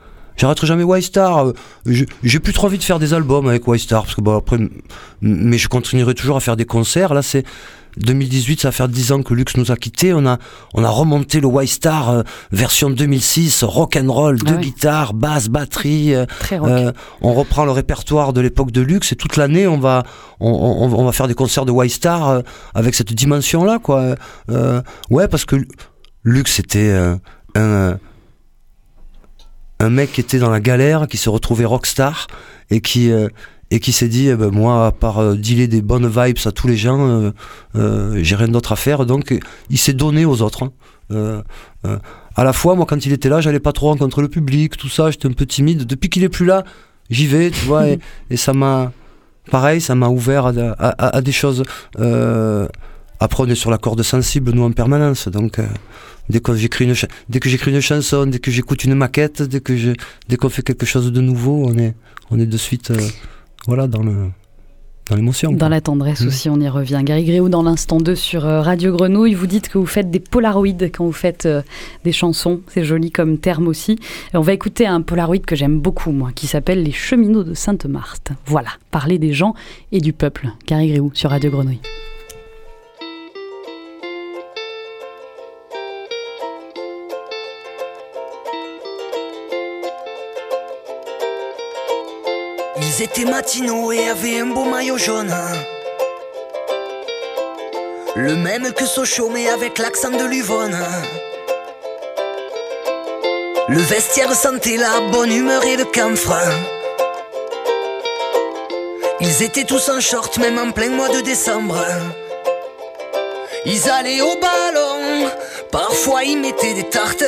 J'ai plus trop envie de faire des albums avec White Star, parce que bon, après, mais je continuerai toujours à faire des concerts. Là, c'est 2018, ça va faire 10 ans que Lux nous a quittés. On a remonté le White Star version 2006, rock'n'roll, deux guitares, basse, batterie. On reprend le répertoire de l'époque de Lux, et toute l'année, on va faire des concerts de White Star avec cette dimension-là, quoi. Ouais, parce que Lux, c'était un mec qui était dans la galère, qui se retrouvait rockstar et qui s'est dit moi, à part dealer des bonnes vibes à tous les gens, j'ai rien d'autre à faire. Donc il s'est donné aux autres. À la fois, moi, quand il était là, j'allais pas trop rencontrer le public, tout ça, j'étais un peu timide. Depuis qu'il est plus là, j'y vais, tu vois, et ça m'a ouvert à des choses. Après, on est sur la corde sensible, nous, en permanence. Donc, dès que j'écris une chanson, dès que j'écoute une maquette, dès qu'on fait quelque chose de nouveau, on est de suite dans l'émotion. Dans la tendresse aussi, on y revient. Gary Gréoux, dans l'Instant 2 sur Radio Grenouille, vous dites que vous faites des polaroïdes quand vous faites des chansons. C'est joli comme terme aussi. Et on va écouter un polaroïd que j'aime beaucoup, moi, qui s'appelle Les Cheminots de Sainte-Marthe. Voilà, parler des gens et du peuple. Gary Gréoux sur Radio Grenouille. Ils étaient matinaux et avaient un beau maillot jaune, le même que Sochaux mais avec l'accent de l'Uvonne. Le vestiaire sentait la bonne humeur et le camphre. Ils étaient tous en short même en plein mois de décembre. Ils allaient au ballon, parfois ils mettaient des tartes.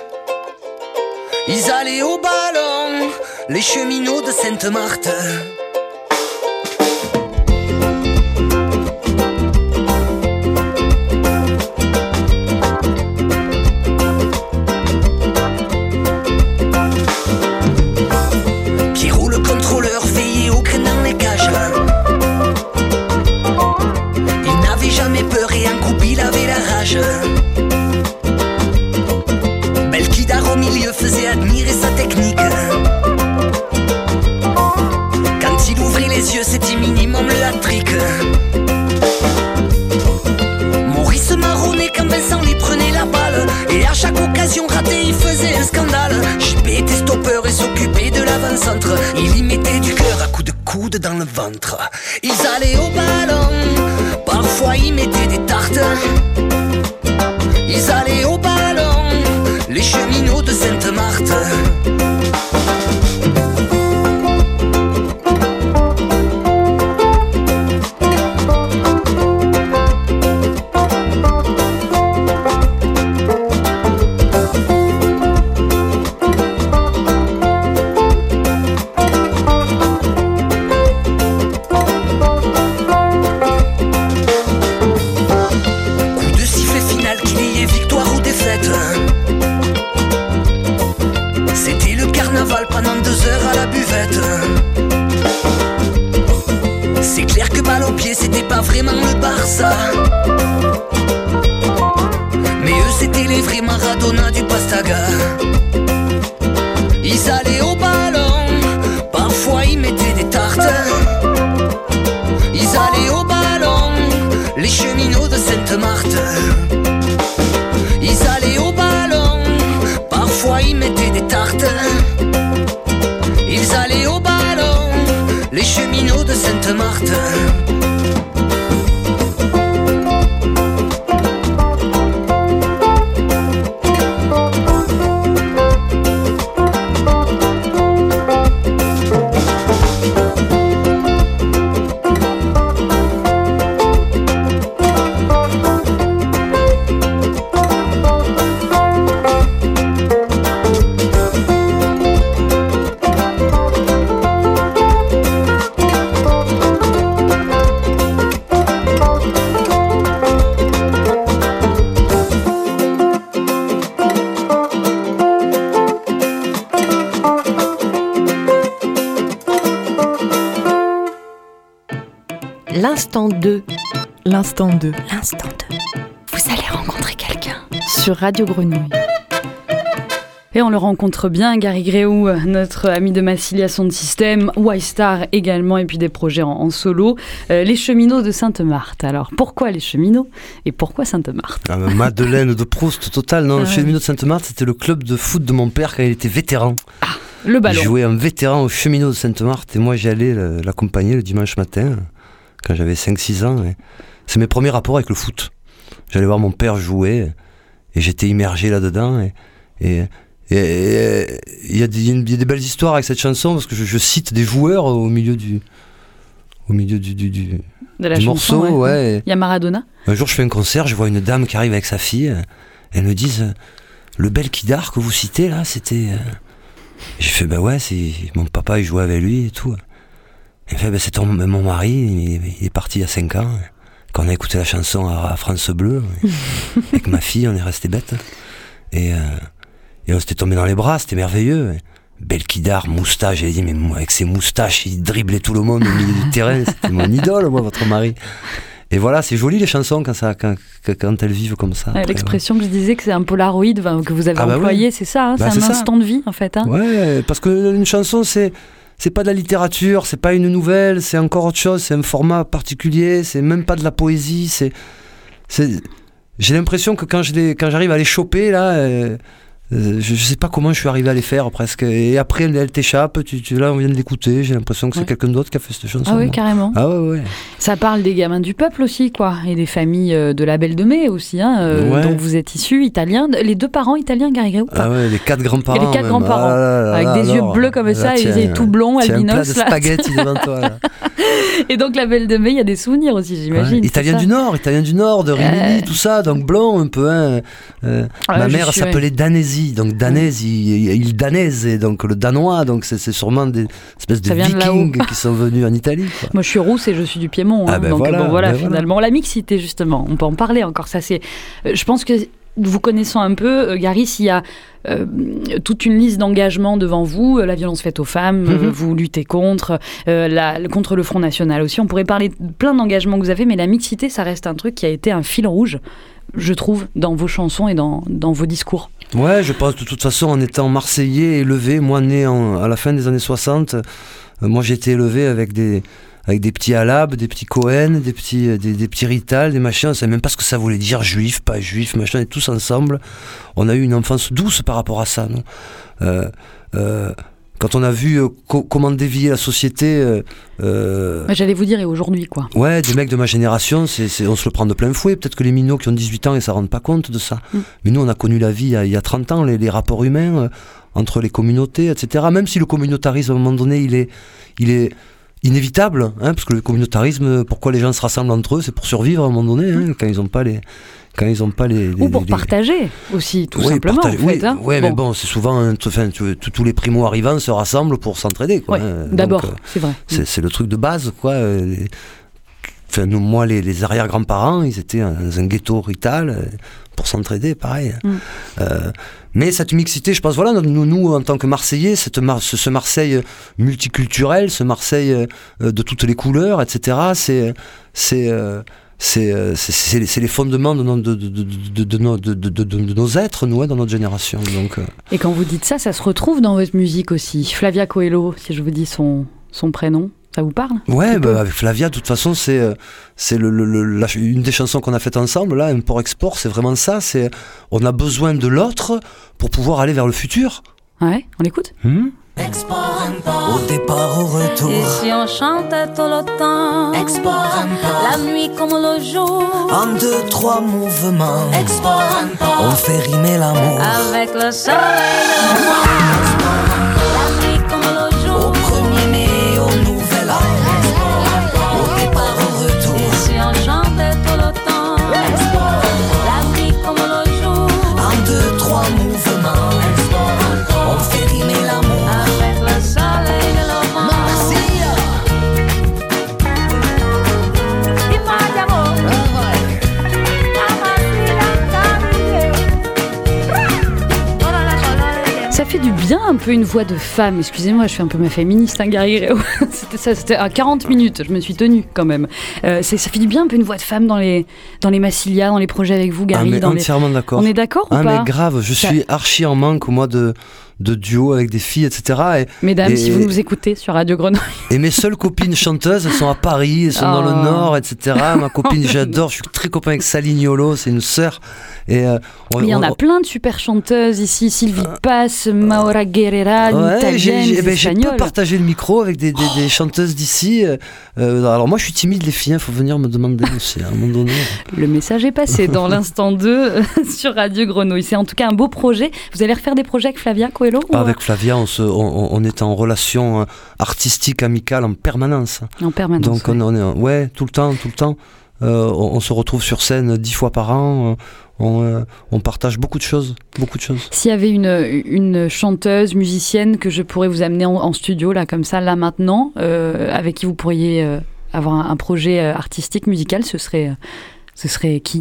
Ils allaient au ballon, les cheminots de Sainte-Marthe. Pierrot le contrôleur veillait au grain dans les cages. Il n'avait jamais peur et un coup il avait la rage. Belkidar au milieu faisait admirer sa technique. Quand il ouvrait les yeux, c'était minimum le hat-trick. Maurice marronnait quand Vincent lui prenait la balle, et à chaque occasion ratée, il faisait un scandale. JP était stoppeur et s'occupait de l'avant-centre. Il y mettait du cœur à coups de coude dans le ventre. Ils allaient au ballon, parfois ils mettaient des tartes. Ils allaient au ballon, les cheminots de Sainte-Marthe. C'est clair que balle au pied c'était pas vraiment le Barça, mais eux c'était les vrais Maradona du Pastaga. Ils allaient au ballon, parfois ils mettaient des tartes. Ils allaient au ballon, les cheminots de Sainte-Marthe. Ils allaient au ballon, parfois ils mettaient des tartes. Ils allaient au ballon, les cheminots de Sainte-Marthe. L'instant 2. L'instant 2. L'instant 2. Vous allez rencontrer quelqu'un. Sur Radio Grenouille. Et on le rencontre bien, Gary Gréoux, notre ami de Massilia Sound System, Y-Star également, et puis des projets en solo. Les Cheminots de Sainte-Marthe. Alors, pourquoi les Cheminots et pourquoi Sainte-Marthe? Madeleine de Proust, total. Non, les Cheminots de Sainte-Marthe, c'était le club de foot de mon père quand il était vétéran. Ah, le ballon. Il jouait un vétéran aux Cheminots de Sainte-Marthe et moi, j'allais l'accompagner le dimanche matin quand j'avais 5-6 ans. C'est mes premiers rapports avec le foot. J'allais voir mon père jouer et j'étais immergé là-dedans. il y a des belles histoires avec cette chanson parce que je cite des joueurs au milieu du morceau. Ouais. Il y a Maradona. Un jour, je fais un concert, je vois une dame qui arrive avec sa fille. Elle me dit le Belkidar que vous citez là, c'était. J'ai fait bah ouais, c'est mon papa, il jouait avec lui et tout. Elle fait c'est mon mari, il est parti il y a 5 ans. Quand on a écouté la chanson à France Bleu, avec ma fille, on est resté bêtes. Et on s'était tombé dans les bras, c'était merveilleux. Belkidar, moustache, j'ai dit, mais avec ses moustaches, il driblait tout le monde au milieu du terrain, c'était mon idole, moi, votre mari. Et voilà, c'est joli les chansons quand elles vivent comme ça. Après, l'expression que je disais que c'est un polaroid que vous avez employé, c'est ça, hein, c'est un instant de vie en fait. Hein. Ouais, parce qu'une chanson, c'est pas de la littérature, c'est pas une nouvelle, c'est encore autre chose, c'est un format particulier, c'est même pas de la poésie, j'ai l'impression que quand j'arrive à les choper là, je sais pas comment je suis arrivé à les faire presque, et après elle t'échappe, là on vient de l'écouter, j'ai l'impression que c'est quelqu'un d'autre qui a fait cette chanson. Ah oui, carrément. Ah ouais. Ça parle des gamins du peuple aussi, quoi, et des familles de la Belle de Mai aussi, dont vous êtes issus, italiens, les 2 parents italiens, Garrigues. Ah ouais, les 4 grands-parents. Et les 4 grands-parents, avec des yeux bleus comme ça, et des yeux tout blonds, albinos. Un plat de spaghetti devant toi. Là. Et donc la Belle de Mai, il y a des souvenirs aussi, j'imagine. Ouais. Italien du Nord, de Rimini, tout ça, donc blanc un peu. Ma mère s'appelait Danesi, donc Danesi, il Danese, et donc le danois, donc c'est sûrement des espèces de vikings qui sont venus en Italie. Quoi. Moi je suis rousse et je suis du Piémont, donc voilà, finalement. La mixité justement, on peut en parler encore, ça c'est... Je pense que vous connaissant un peu, Gary, s'il y a toute une liste d'engagements devant vous, la violence faite aux femmes, vous luttez contre le Front National aussi, on pourrait parler de plein d'engagements que vous avez, mais la mixité, ça reste un truc qui a été un fil rouge, je trouve, dans vos chansons et dans vos discours. Ouais, je pense de toute façon, en étant marseillais, élevé, moi né à la fin des années 60, moi j'ai été élevé avec des petits Alab, des petits Cohen, des petits Rital, des machins, on savait même pas ce que ça voulait dire, juif, pas juif, machin, et tous ensemble. On a eu une enfance douce par rapport à ça, non quand on a vu comment dévier la société... J'allais vous dire, et aujourd'hui, quoi. Ouais, des mecs de ma génération, on se le prend de plein fouet. Peut-être que les minots qui ont 18 ans, ils ne s'en rendent pas compte de ça. Mais nous, on a connu la vie il y a 30 ans, les rapports humains entre les communautés, etc. Même si le communautarisme, à un moment donné, il est inévitable, hein, parce que le communautarisme, pourquoi les gens se rassemblent entre eux, c'est pour survivre à un moment donné, hein, quand ils n'ont pas les... Ou pour partager aussi, tout simplement. Mais bon, c'est souvent, tous les primo-arrivants se rassemblent pour s'entraider. Quoi, d'abord, c'est vrai. C'est le truc de base, quoi. Moi, les arrière-grands-parents, ils étaient dans un ghetto rital pour s'entraider, pareil. Mais cette mixité, je pense, voilà, nous en tant que Marseillais, ce Marseille multiculturel, ce Marseille de toutes les couleurs, etc., c'est les fondements de nos êtres, nous, dans notre génération. Donc, Et quand vous dites ça, ça se retrouve dans votre musique aussi. Flavia Coelho, si je vous dis son prénom, ça vous parle? Ouais, avec Flavia, de toute façon, c'est une des chansons qu'on a faites ensemble, là, Import-Export, c'est vraiment ça. On a besoin de l'autre pour pouvoir aller vers le futur. Ouais, on écoute. Au départ, au retour. Et si on chantait tout le temps, la nuit comme le jour, en 2-3 mouvements, on fait rimer l'amour avec le soleil et le vent. La nuit comme le jour, au premier mai, au nouvel an. Au départ, au retour. Et si on chantait tout le temps, la nuit comme le jour, en 2-3 mouvements, on fait rimer l'amour. Ça fait du bien un peu une voix de femme. Excusez-moi, je suis un peu ma féministe, hein, Gary. C'était à 40 minutes, je me suis tenue quand même. Ça fait du bien un peu une voix de femme dans les Massilia, dans les projets avec vous, Gary. Entièrement d'accord. On est d'accord ou pas? Mais grave, je suis archi en manque, moi, de de duo avec des filles, etc. Mesdames, si vous nous écoutez sur Radio Grenouille. Et mes seules copines chanteuses, elles sont à Paris, elles sont dans le Nord, etc. Ma copine, j'adore, je suis très copain avec Salignolo, c'est une sœur. Et il y en a plein de super chanteuses ici, Sylvie Pass, Maura Guerrera, italienne, j'ai peu partagé le micro avec des chanteuses d'ici. Alors moi je suis timide les filles, il faut venir me demander aussi à un moment donné. Le message est passé dans l'instant 2 sur Radio Grenouille. C'est en tout cas un beau projet. Vous allez refaire des projets avec Flavia Coelho Avec Flavia, on est en relation artistique, amicale en permanence. En permanence. Donc on est tout le temps. On se retrouve sur scène 10 fois par an. On partage beaucoup de choses. S'il y avait une chanteuse, musicienne que je pourrais vous amener en studio, là, comme ça, là, maintenant, avec qui vous pourriez avoir un projet artistique, musical, ce serait qui ?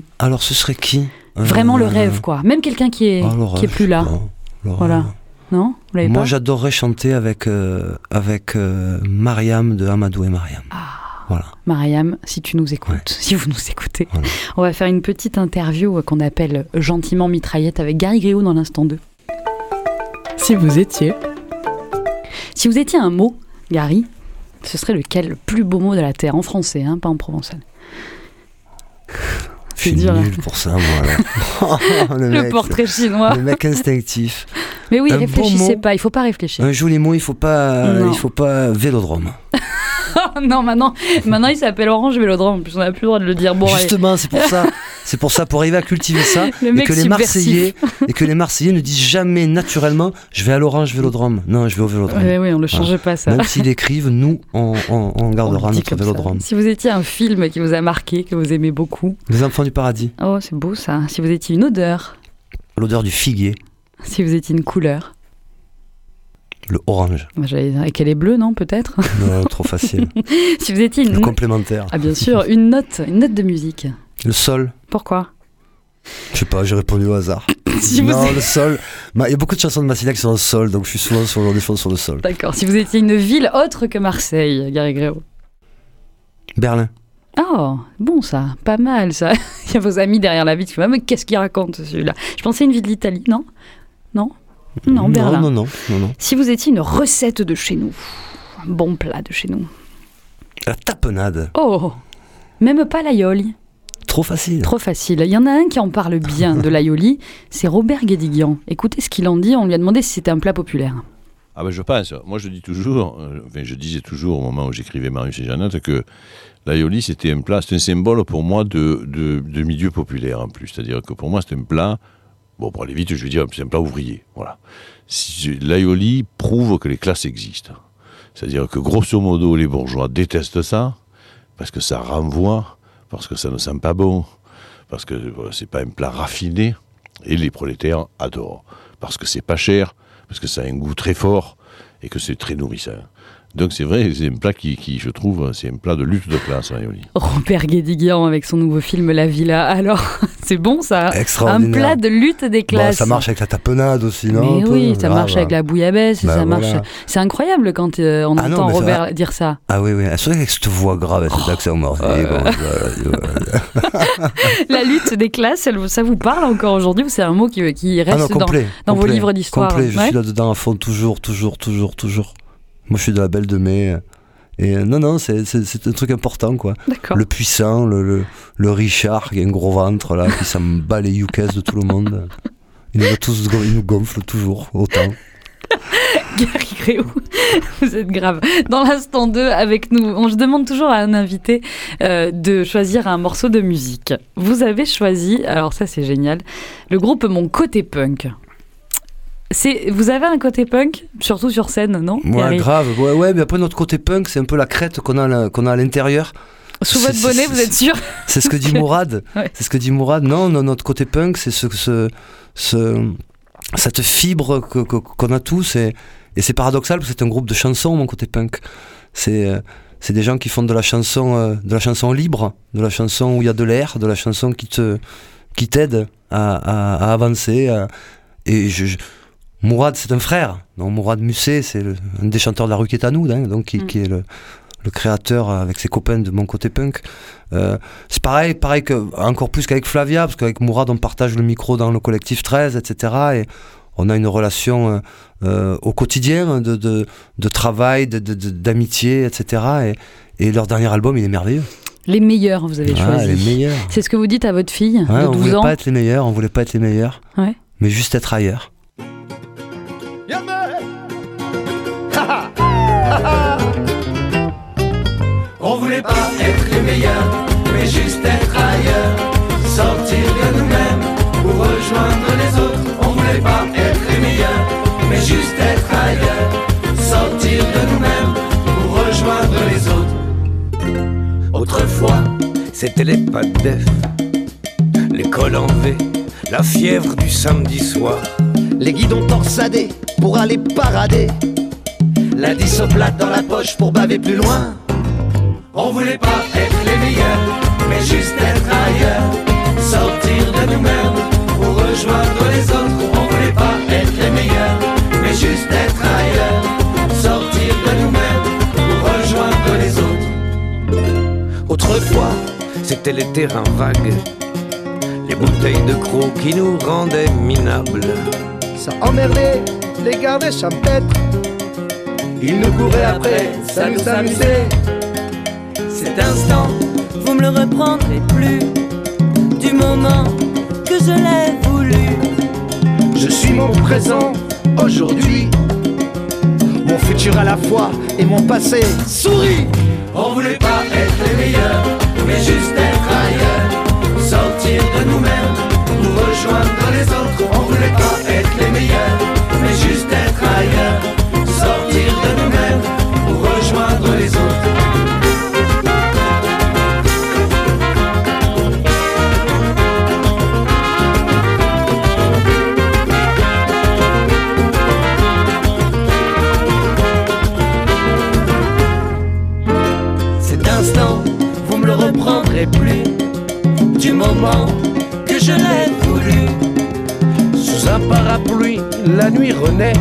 Alors, ce serait qui ? Vraiment le rêve, quoi. Même quelqu'un qui est plus là. Voilà. Non ? Vous l'avez pas ? Moi, j'adorerais chanter avec Mariam de Amadou et Mariam. Voilà. Mariam, si tu nous écoutes, si vous nous écoutez, on va faire une petite interview qu'on appelle gentiment mitraillette avec Gary Gréau dans l'instant 2. Si vous étiez un mot, Gary, ce serait lequel, le plus beau mot de la Terre, en français, pas en provençal? Je suis nul pour ça, moi. Le portrait chinois. Le mec instinctif. Mais oui, réfléchissez pas, il faut pas réfléchir. Un joli mot, il faut pas Vélodrome. Non, maintenant il s'appelle Orange Vélodrome. En plus, on n'a plus le droit de le dire. Bon, justement, c'est pour ça. C'est pour ça, pour arriver à cultiver ça, et que les Marseillais ne disent jamais naturellement, je vais à l'Orange Vélodrome. Non, je vais au Vélodrome. Oui, on le change pas ça. Même s'ils l'écrivent, nous, on gardera notre Vélodrome. Ça. Si vous étiez un film qui vous a marqué, que vous aimez beaucoup. Les Enfants du Paradis. Oh, c'est beau ça. Si vous étiez une odeur. L'odeur du figuier. Si vous étiez une couleur. Le orange. J'allais dire, et qu'elle est bleue, non, peut-être? Non, trop facile. Si vous étiez le complémentaire. Ah, bien sûr, une note de musique. Le sol. Pourquoi? Je sais pas, j'ai répondu au hasard. Le sol. Il y a beaucoup de chansons de Massilia qui sont au sol, donc je suis souvent sur des choses sur le sol. D'accord. Si vous étiez une ville autre que Marseille, Gary Gréau. Berlin. Oh, bon ça, pas mal ça. Il y a vos amis derrière la vitre qui font, mais qu'est-ce qu'il raconte celui-là? Je pensais une ville d'Italie, non? Non, Berlin. Non. Si vous étiez une recette de chez nous, un bon plat de chez nous. La tapenade. Oh, même pas l'aioli. Trop facile. Il y en a un qui en parle bien de l'aioli, c'est Robert Guédiguian. Écoutez ce qu'il en dit, on lui a demandé si c'était un plat populaire. Ah ben je pense, moi je disais toujours au moment où j'écrivais Marius et Jeannette que l'aioli c'était un plat, c'est un symbole pour moi de milieu populaire en plus. C'est-à-dire que pour moi c'est un plat, bon pour aller vite je vais dire c'est un plat ouvrier. Voilà. L'aioli prouve que les classes existent. C'est-à-dire que grosso modo les bourgeois détestent ça, parce que ça renvoie, parce que ça ne sent pas bon, parce que c'est pas un plat raffiné, et les prolétaires adorent, parce que c'est pas cher, parce que ça a un goût très fort, et que c'est très nourrissant. Donc c'est vrai, c'est un plat qui je trouve, c'est un plat de lutte de classe, l'aioli. Robert Guédiguian avec son nouveau film La Villa. Alors, c'est bon ça. Extraordinaire. Un plat de lutte des classes. Ça marche avec la tapenade aussi, non? Mais oui, ça marche avec la bouillabaisse, ça marche. Voilà. C'est incroyable quand on entend Robert dire ça. Ah oui, c'est vrai qu'avec cette voix grave, cet accent marseillais. La lutte des classes, ça vous parle encore aujourd'hui ou c'est un mot qui reste dans vos livres d'histoire? Complet, je suis là-dedans à fond, toujours. Moi, je suis de la Belle de Mai. Et non, c'est un truc important, quoi. D'accord. Le puissant, le Richard, qui a un gros ventre, là, qui s'en bat les youkes de tout le monde. Il nous gonfle toujours, autant. Gary Gréau, vous êtes grave. Dans l'instant 2, avec nous, je demande toujours à un invité de choisir un morceau de musique. Vous avez choisi, alors ça c'est génial, le groupe Mon Côté Punk. Vous avez un côté punk, surtout sur scène, non? Ouais, grave. Ouais, mais après notre côté punk, c'est un peu la crête qu'on a à l'intérieur. Sous votre bonnet, vous êtes sûr? C'est ce que dit Mourad. Ouais. C'est ce que dit Mourad. Non, notre côté punk, c'est cette fibre qu'on a tous. Et c'est paradoxal, parce que c'est un groupe de chansons, mon côté punk. C'est des gens qui font de la chanson libre, de la chanson où il y a de l'air, de la chanson qui t'aide à avancer. Mourad, c'est un frère. Donc, Mourad Musset, c'est un des chanteurs de la rue qui est à nous, donc qui est le créateur avec ses copains de Mon Côté Punk. C'est pareil encore plus qu'avec Flavia, parce qu'avec Mourad, on partage le micro dans le collectif 13, etc. Et on a une relation au quotidien de travail, d'amitié, etc. Et leur dernier album, il est merveilleux. Les meilleurs, vous avez choisi. Les meilleurs. C'est ce que vous dites à votre fille de 12 ans. On voulait pas être les meilleurs, mais juste être ailleurs. On voulait pas être les meilleurs, mais juste être ailleurs. Sortir de nous-mêmes pour rejoindre les autres. On voulait pas être les meilleurs, mais juste être ailleurs. Sortir de nous-mêmes pour rejoindre les autres. Autrefois, c'était les pas de def, l'école en V, la fièvre du samedi soir, les guidons torsadés pour aller parader, la dissoplate dans la poche pour baver plus loin. On voulait pas être les meilleurs, mais juste être ailleurs. Sortir de nous-mêmes pour rejoindre les autres. On voulait pas être les meilleurs, mais juste être ailleurs. Sortir de nous-mêmes pour rejoindre les autres. Autrefois, c'était les terrains vagues, les bouteilles de crocs qui nous rendaient minables. Ça emmerdait les gardes champêtres, ils nous couraient après, ça nous amusait. Cet instant, vous me le reprendrez plus, du moment que je l'ai voulu. Je suis mon présent aujourd'hui, mon futur à la fois et mon passé sourit. On voulait pas être les meilleurs, mais juste être ailleurs. Sortir de nous-mêmes pour rejoindre les autres. On voulait pas être les meilleurs, mais juste être ailleurs. Sortir de nous-mêmes pour rejoindre les autres. Vous me le reprendrez plus, du moment que je l'ai voulu. Sous un parapluie, la nuit renaît,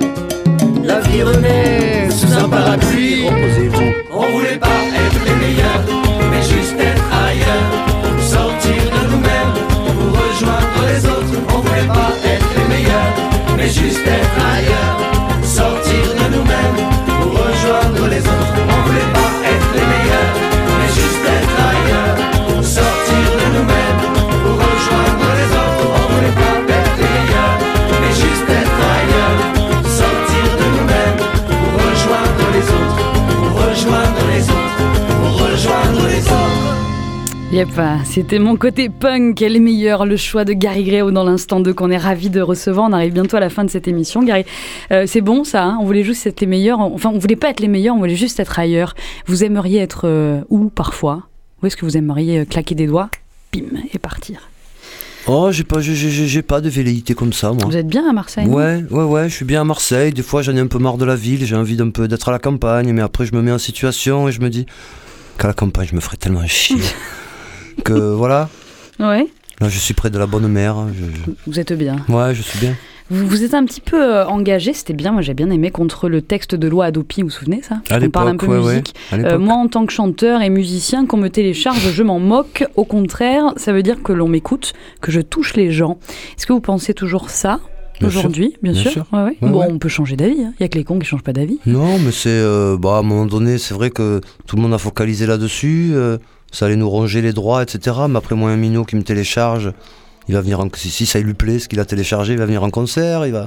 la vie renaît. Sous un parapluie, reposez-vous. On voulait pas être les meilleurs, mais juste être ailleurs. Sortir de nous-mêmes pour rejoindre les autres. On voulait pas être les meilleurs, mais juste être ailleurs. Sortir de nous-mêmes pour rejoindre les autres. On voulait pas être les meilleurs, mais juste être ailleurs. Sortir de nous-mêmes pour rejoindre les autres. On voulait pas être les meilleurs, mais juste être ailleurs. Sortir de nous-mêmes pour rejoindre les autres. Pour rejoindre les autres. Pour rejoindre les autres. Yep, c'était mon côté punk, les meilleurs, le choix de Gary Gréau dans l'instant 2 qu'on est ravis de recevoir. On arrive bientôt à la fin de cette émission, Gary. C'est bon ça, hein, on voulait juste être les meilleurs, enfin on voulait pas être les meilleurs, on voulait juste être ailleurs. Vous aimeriez être où parfois? Où est-ce que vous aimeriez claquer des doigts, bim, et partir? Oh, j'ai pas de velléité comme ça, moi. Vous êtes bien à Marseille? Ouais, je suis bien à Marseille. Des fois, j'en ai un peu marre de la ville, j'ai envie d'un peu d'être à la campagne, mais après, je me mets en situation et je me dis qu'à la campagne, je me ferais tellement chier. Que voilà. Ouais. Là, je suis près de la bonne mer. Vous êtes bien. Ouais, je suis bien. Vous êtes un petit peu engagé, c'était bien, moi j'ai bien aimé, contre le texte de loi Hadopi, vous vous souvenez ça? On parle un peu musique. Moi en tant que chanteur et musicien, qu'on me télécharge, je m'en moque. Au contraire, ça veut dire que l'on m'écoute, que je touche les gens. Est-ce que vous pensez toujours ça aujourd'hui? Bien sûr. Ouais. Bon, on peut changer d'avis, il n'y a que les cons qui ne changent pas d'avis. Non, mais c'est à un moment donné, c'est vrai que tout le monde a focalisé là-dessus. Ça allait nous ronger les droits, etc. Mais après, moi, un minot qui me télécharge, il va venir si ça lui plaît, ce qu'il a téléchargé, il va venir en concert, il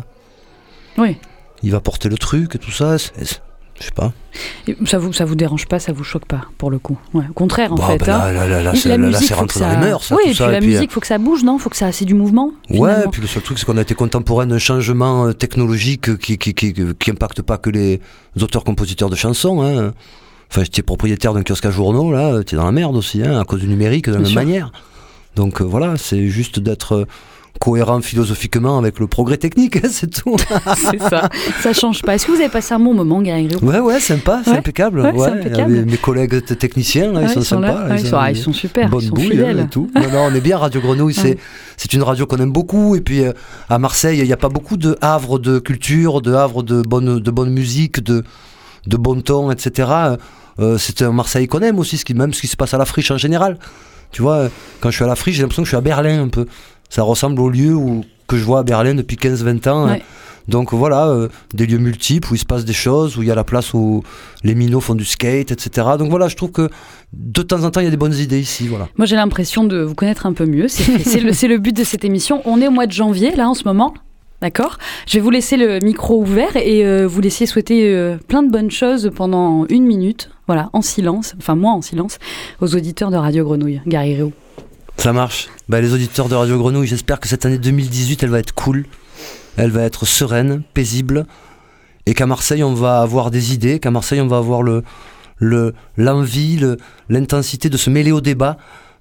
va porter le truc et tout ça. Je sais pas. Ça vous dérange pas, ça vous choque pas, pour le coup? Ouais, au contraire, en fait. Là, c'est rentré dans les mœurs, ça. Oui, tout et puis ça, la musique, faut que ça bouge, non? Faut que ça c'est du mouvement. Ouais, et puis le seul truc, c'est qu'on a été contemporain d'un changement technologique qui impacte pas que les auteurs-compositeurs de chansons, hein. Enfin, j'étais propriétaire d'un kiosque à journaux, là, t'es dans la merde aussi, hein, à cause du numérique, de la même manière. Donc voilà, c'est juste d'être cohérent philosophiquement avec le progrès technique, hein, c'est tout. C'est ça change pas. Est-ce que vous avez passé un bon moment, Gary Gréau? Ouais, sympa, c'est impeccable. Ouais, c'est impeccable. Mes collègues techniciens, là, ils sont sympas. Ils sont super, bonne ils sont bouille, fidèles. Et tout. Non, on est bien, Radio Grenouille, c'est une radio qu'on aime beaucoup. Et puis à Marseille, il n'y a pas beaucoup de havres de culture, de havres de bonne musique, de bon ton, etc. C'est un Marseille qu'on aime aussi, même ce qui se passe à la Friche en général. Tu vois, quand je suis à la Friche, j'ai l'impression que je suis à Berlin un peu. Ça ressemble au lieu où que je vois à Berlin depuis 15-20 ans. Ouais. Donc voilà, des lieux multiples où il se passe des choses, où il y a la place où les minots font du skate, etc. Donc voilà, je trouve que de temps en temps, il y a des bonnes idées ici. Voilà. Moi, j'ai l'impression de vous connaître un peu mieux. C'est le but de cette émission. On est au mois de janvier, là, en ce moment. D'accord ? Je vais vous laisser le micro ouvert et vous laisser souhaiter plein de bonnes choses pendant 1 minute. Voilà, en silence, enfin moi en silence, aux auditeurs de Radio Grenouille. Gary Réau. Ça marche. Les auditeurs de Radio Grenouille, j'espère que cette année 2018, elle va être cool. Elle va être sereine, paisible, et qu'à Marseille, on va avoir des idées, qu'à Marseille, on va avoir l'envie, l'intensité de se mêler au débat,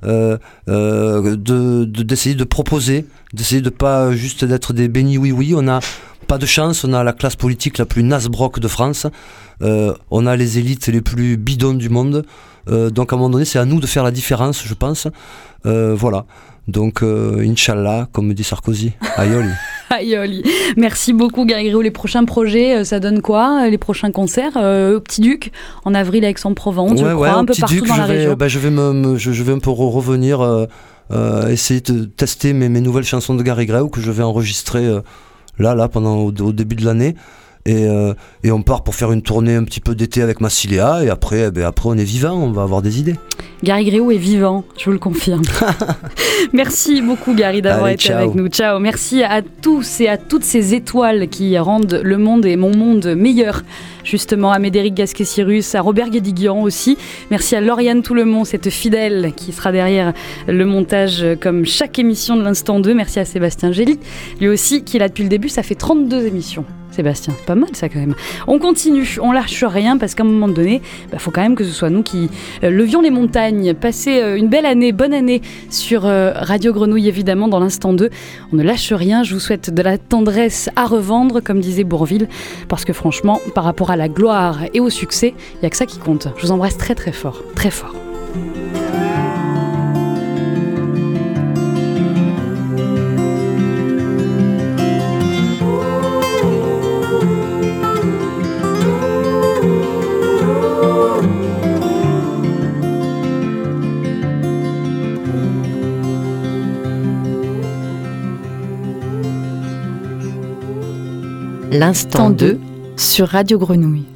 d'essayer de proposer, d'essayer de pas juste d'être des bénis oui-oui. On n'a pas de chance, on a la classe politique la plus nasbrock de France, on a les élites les plus bidons du monde, donc à un moment donné, c'est à nous de faire la différence, je pense. Voilà. Donc, Inch'Allah, comme me dit Sarkozy, aïoli. Aïoli. Merci beaucoup, Gary Réau. Les prochains projets, ça donne quoi ? Les prochains concerts au Petit Duc, en avril à Aix-en-Provence, je crois, un peu partout dans la région. Je vais un peu revenir, essayer de tester mes nouvelles chansons de Gary Réau que je vais enregistrer là pendant au début de l'année. Et on part pour faire une tournée un petit peu d'été avec Massilia, et après on est vivant, on va avoir des idées. Gary Réau est vivant, je vous le confirme. Merci beaucoup, Gary, d'avoir été avec nous. Ciao. Merci à tous et à toutes ces étoiles qui rendent le monde et mon monde meilleur. Justement, à Médéric Gasquet-Cyrus, à Robert Guédiguian aussi. Merci à Lauriane Toulemont, cette fidèle qui sera derrière le montage comme chaque émission de l'Instant 2. Merci à Sébastien Gély, lui aussi qui est là depuis le début. Ça fait 32 émissions. Sébastien, c'est pas mal ça quand même. On continue, on lâche rien parce qu'à un moment donné, faut quand même que ce soit nous qui levions les montagnes. Passez une belle année, bonne année sur Radio Grenouille évidemment dans l'Instant 2. On ne lâche rien, je vous souhaite de la tendresse à revendre comme disait Bourvil, parce que franchement, par rapport à la gloire et au succès, il n'y a que ça qui compte. Je vous embrasse très très fort, très fort. L'Instant 2 sur Radio Grenouille.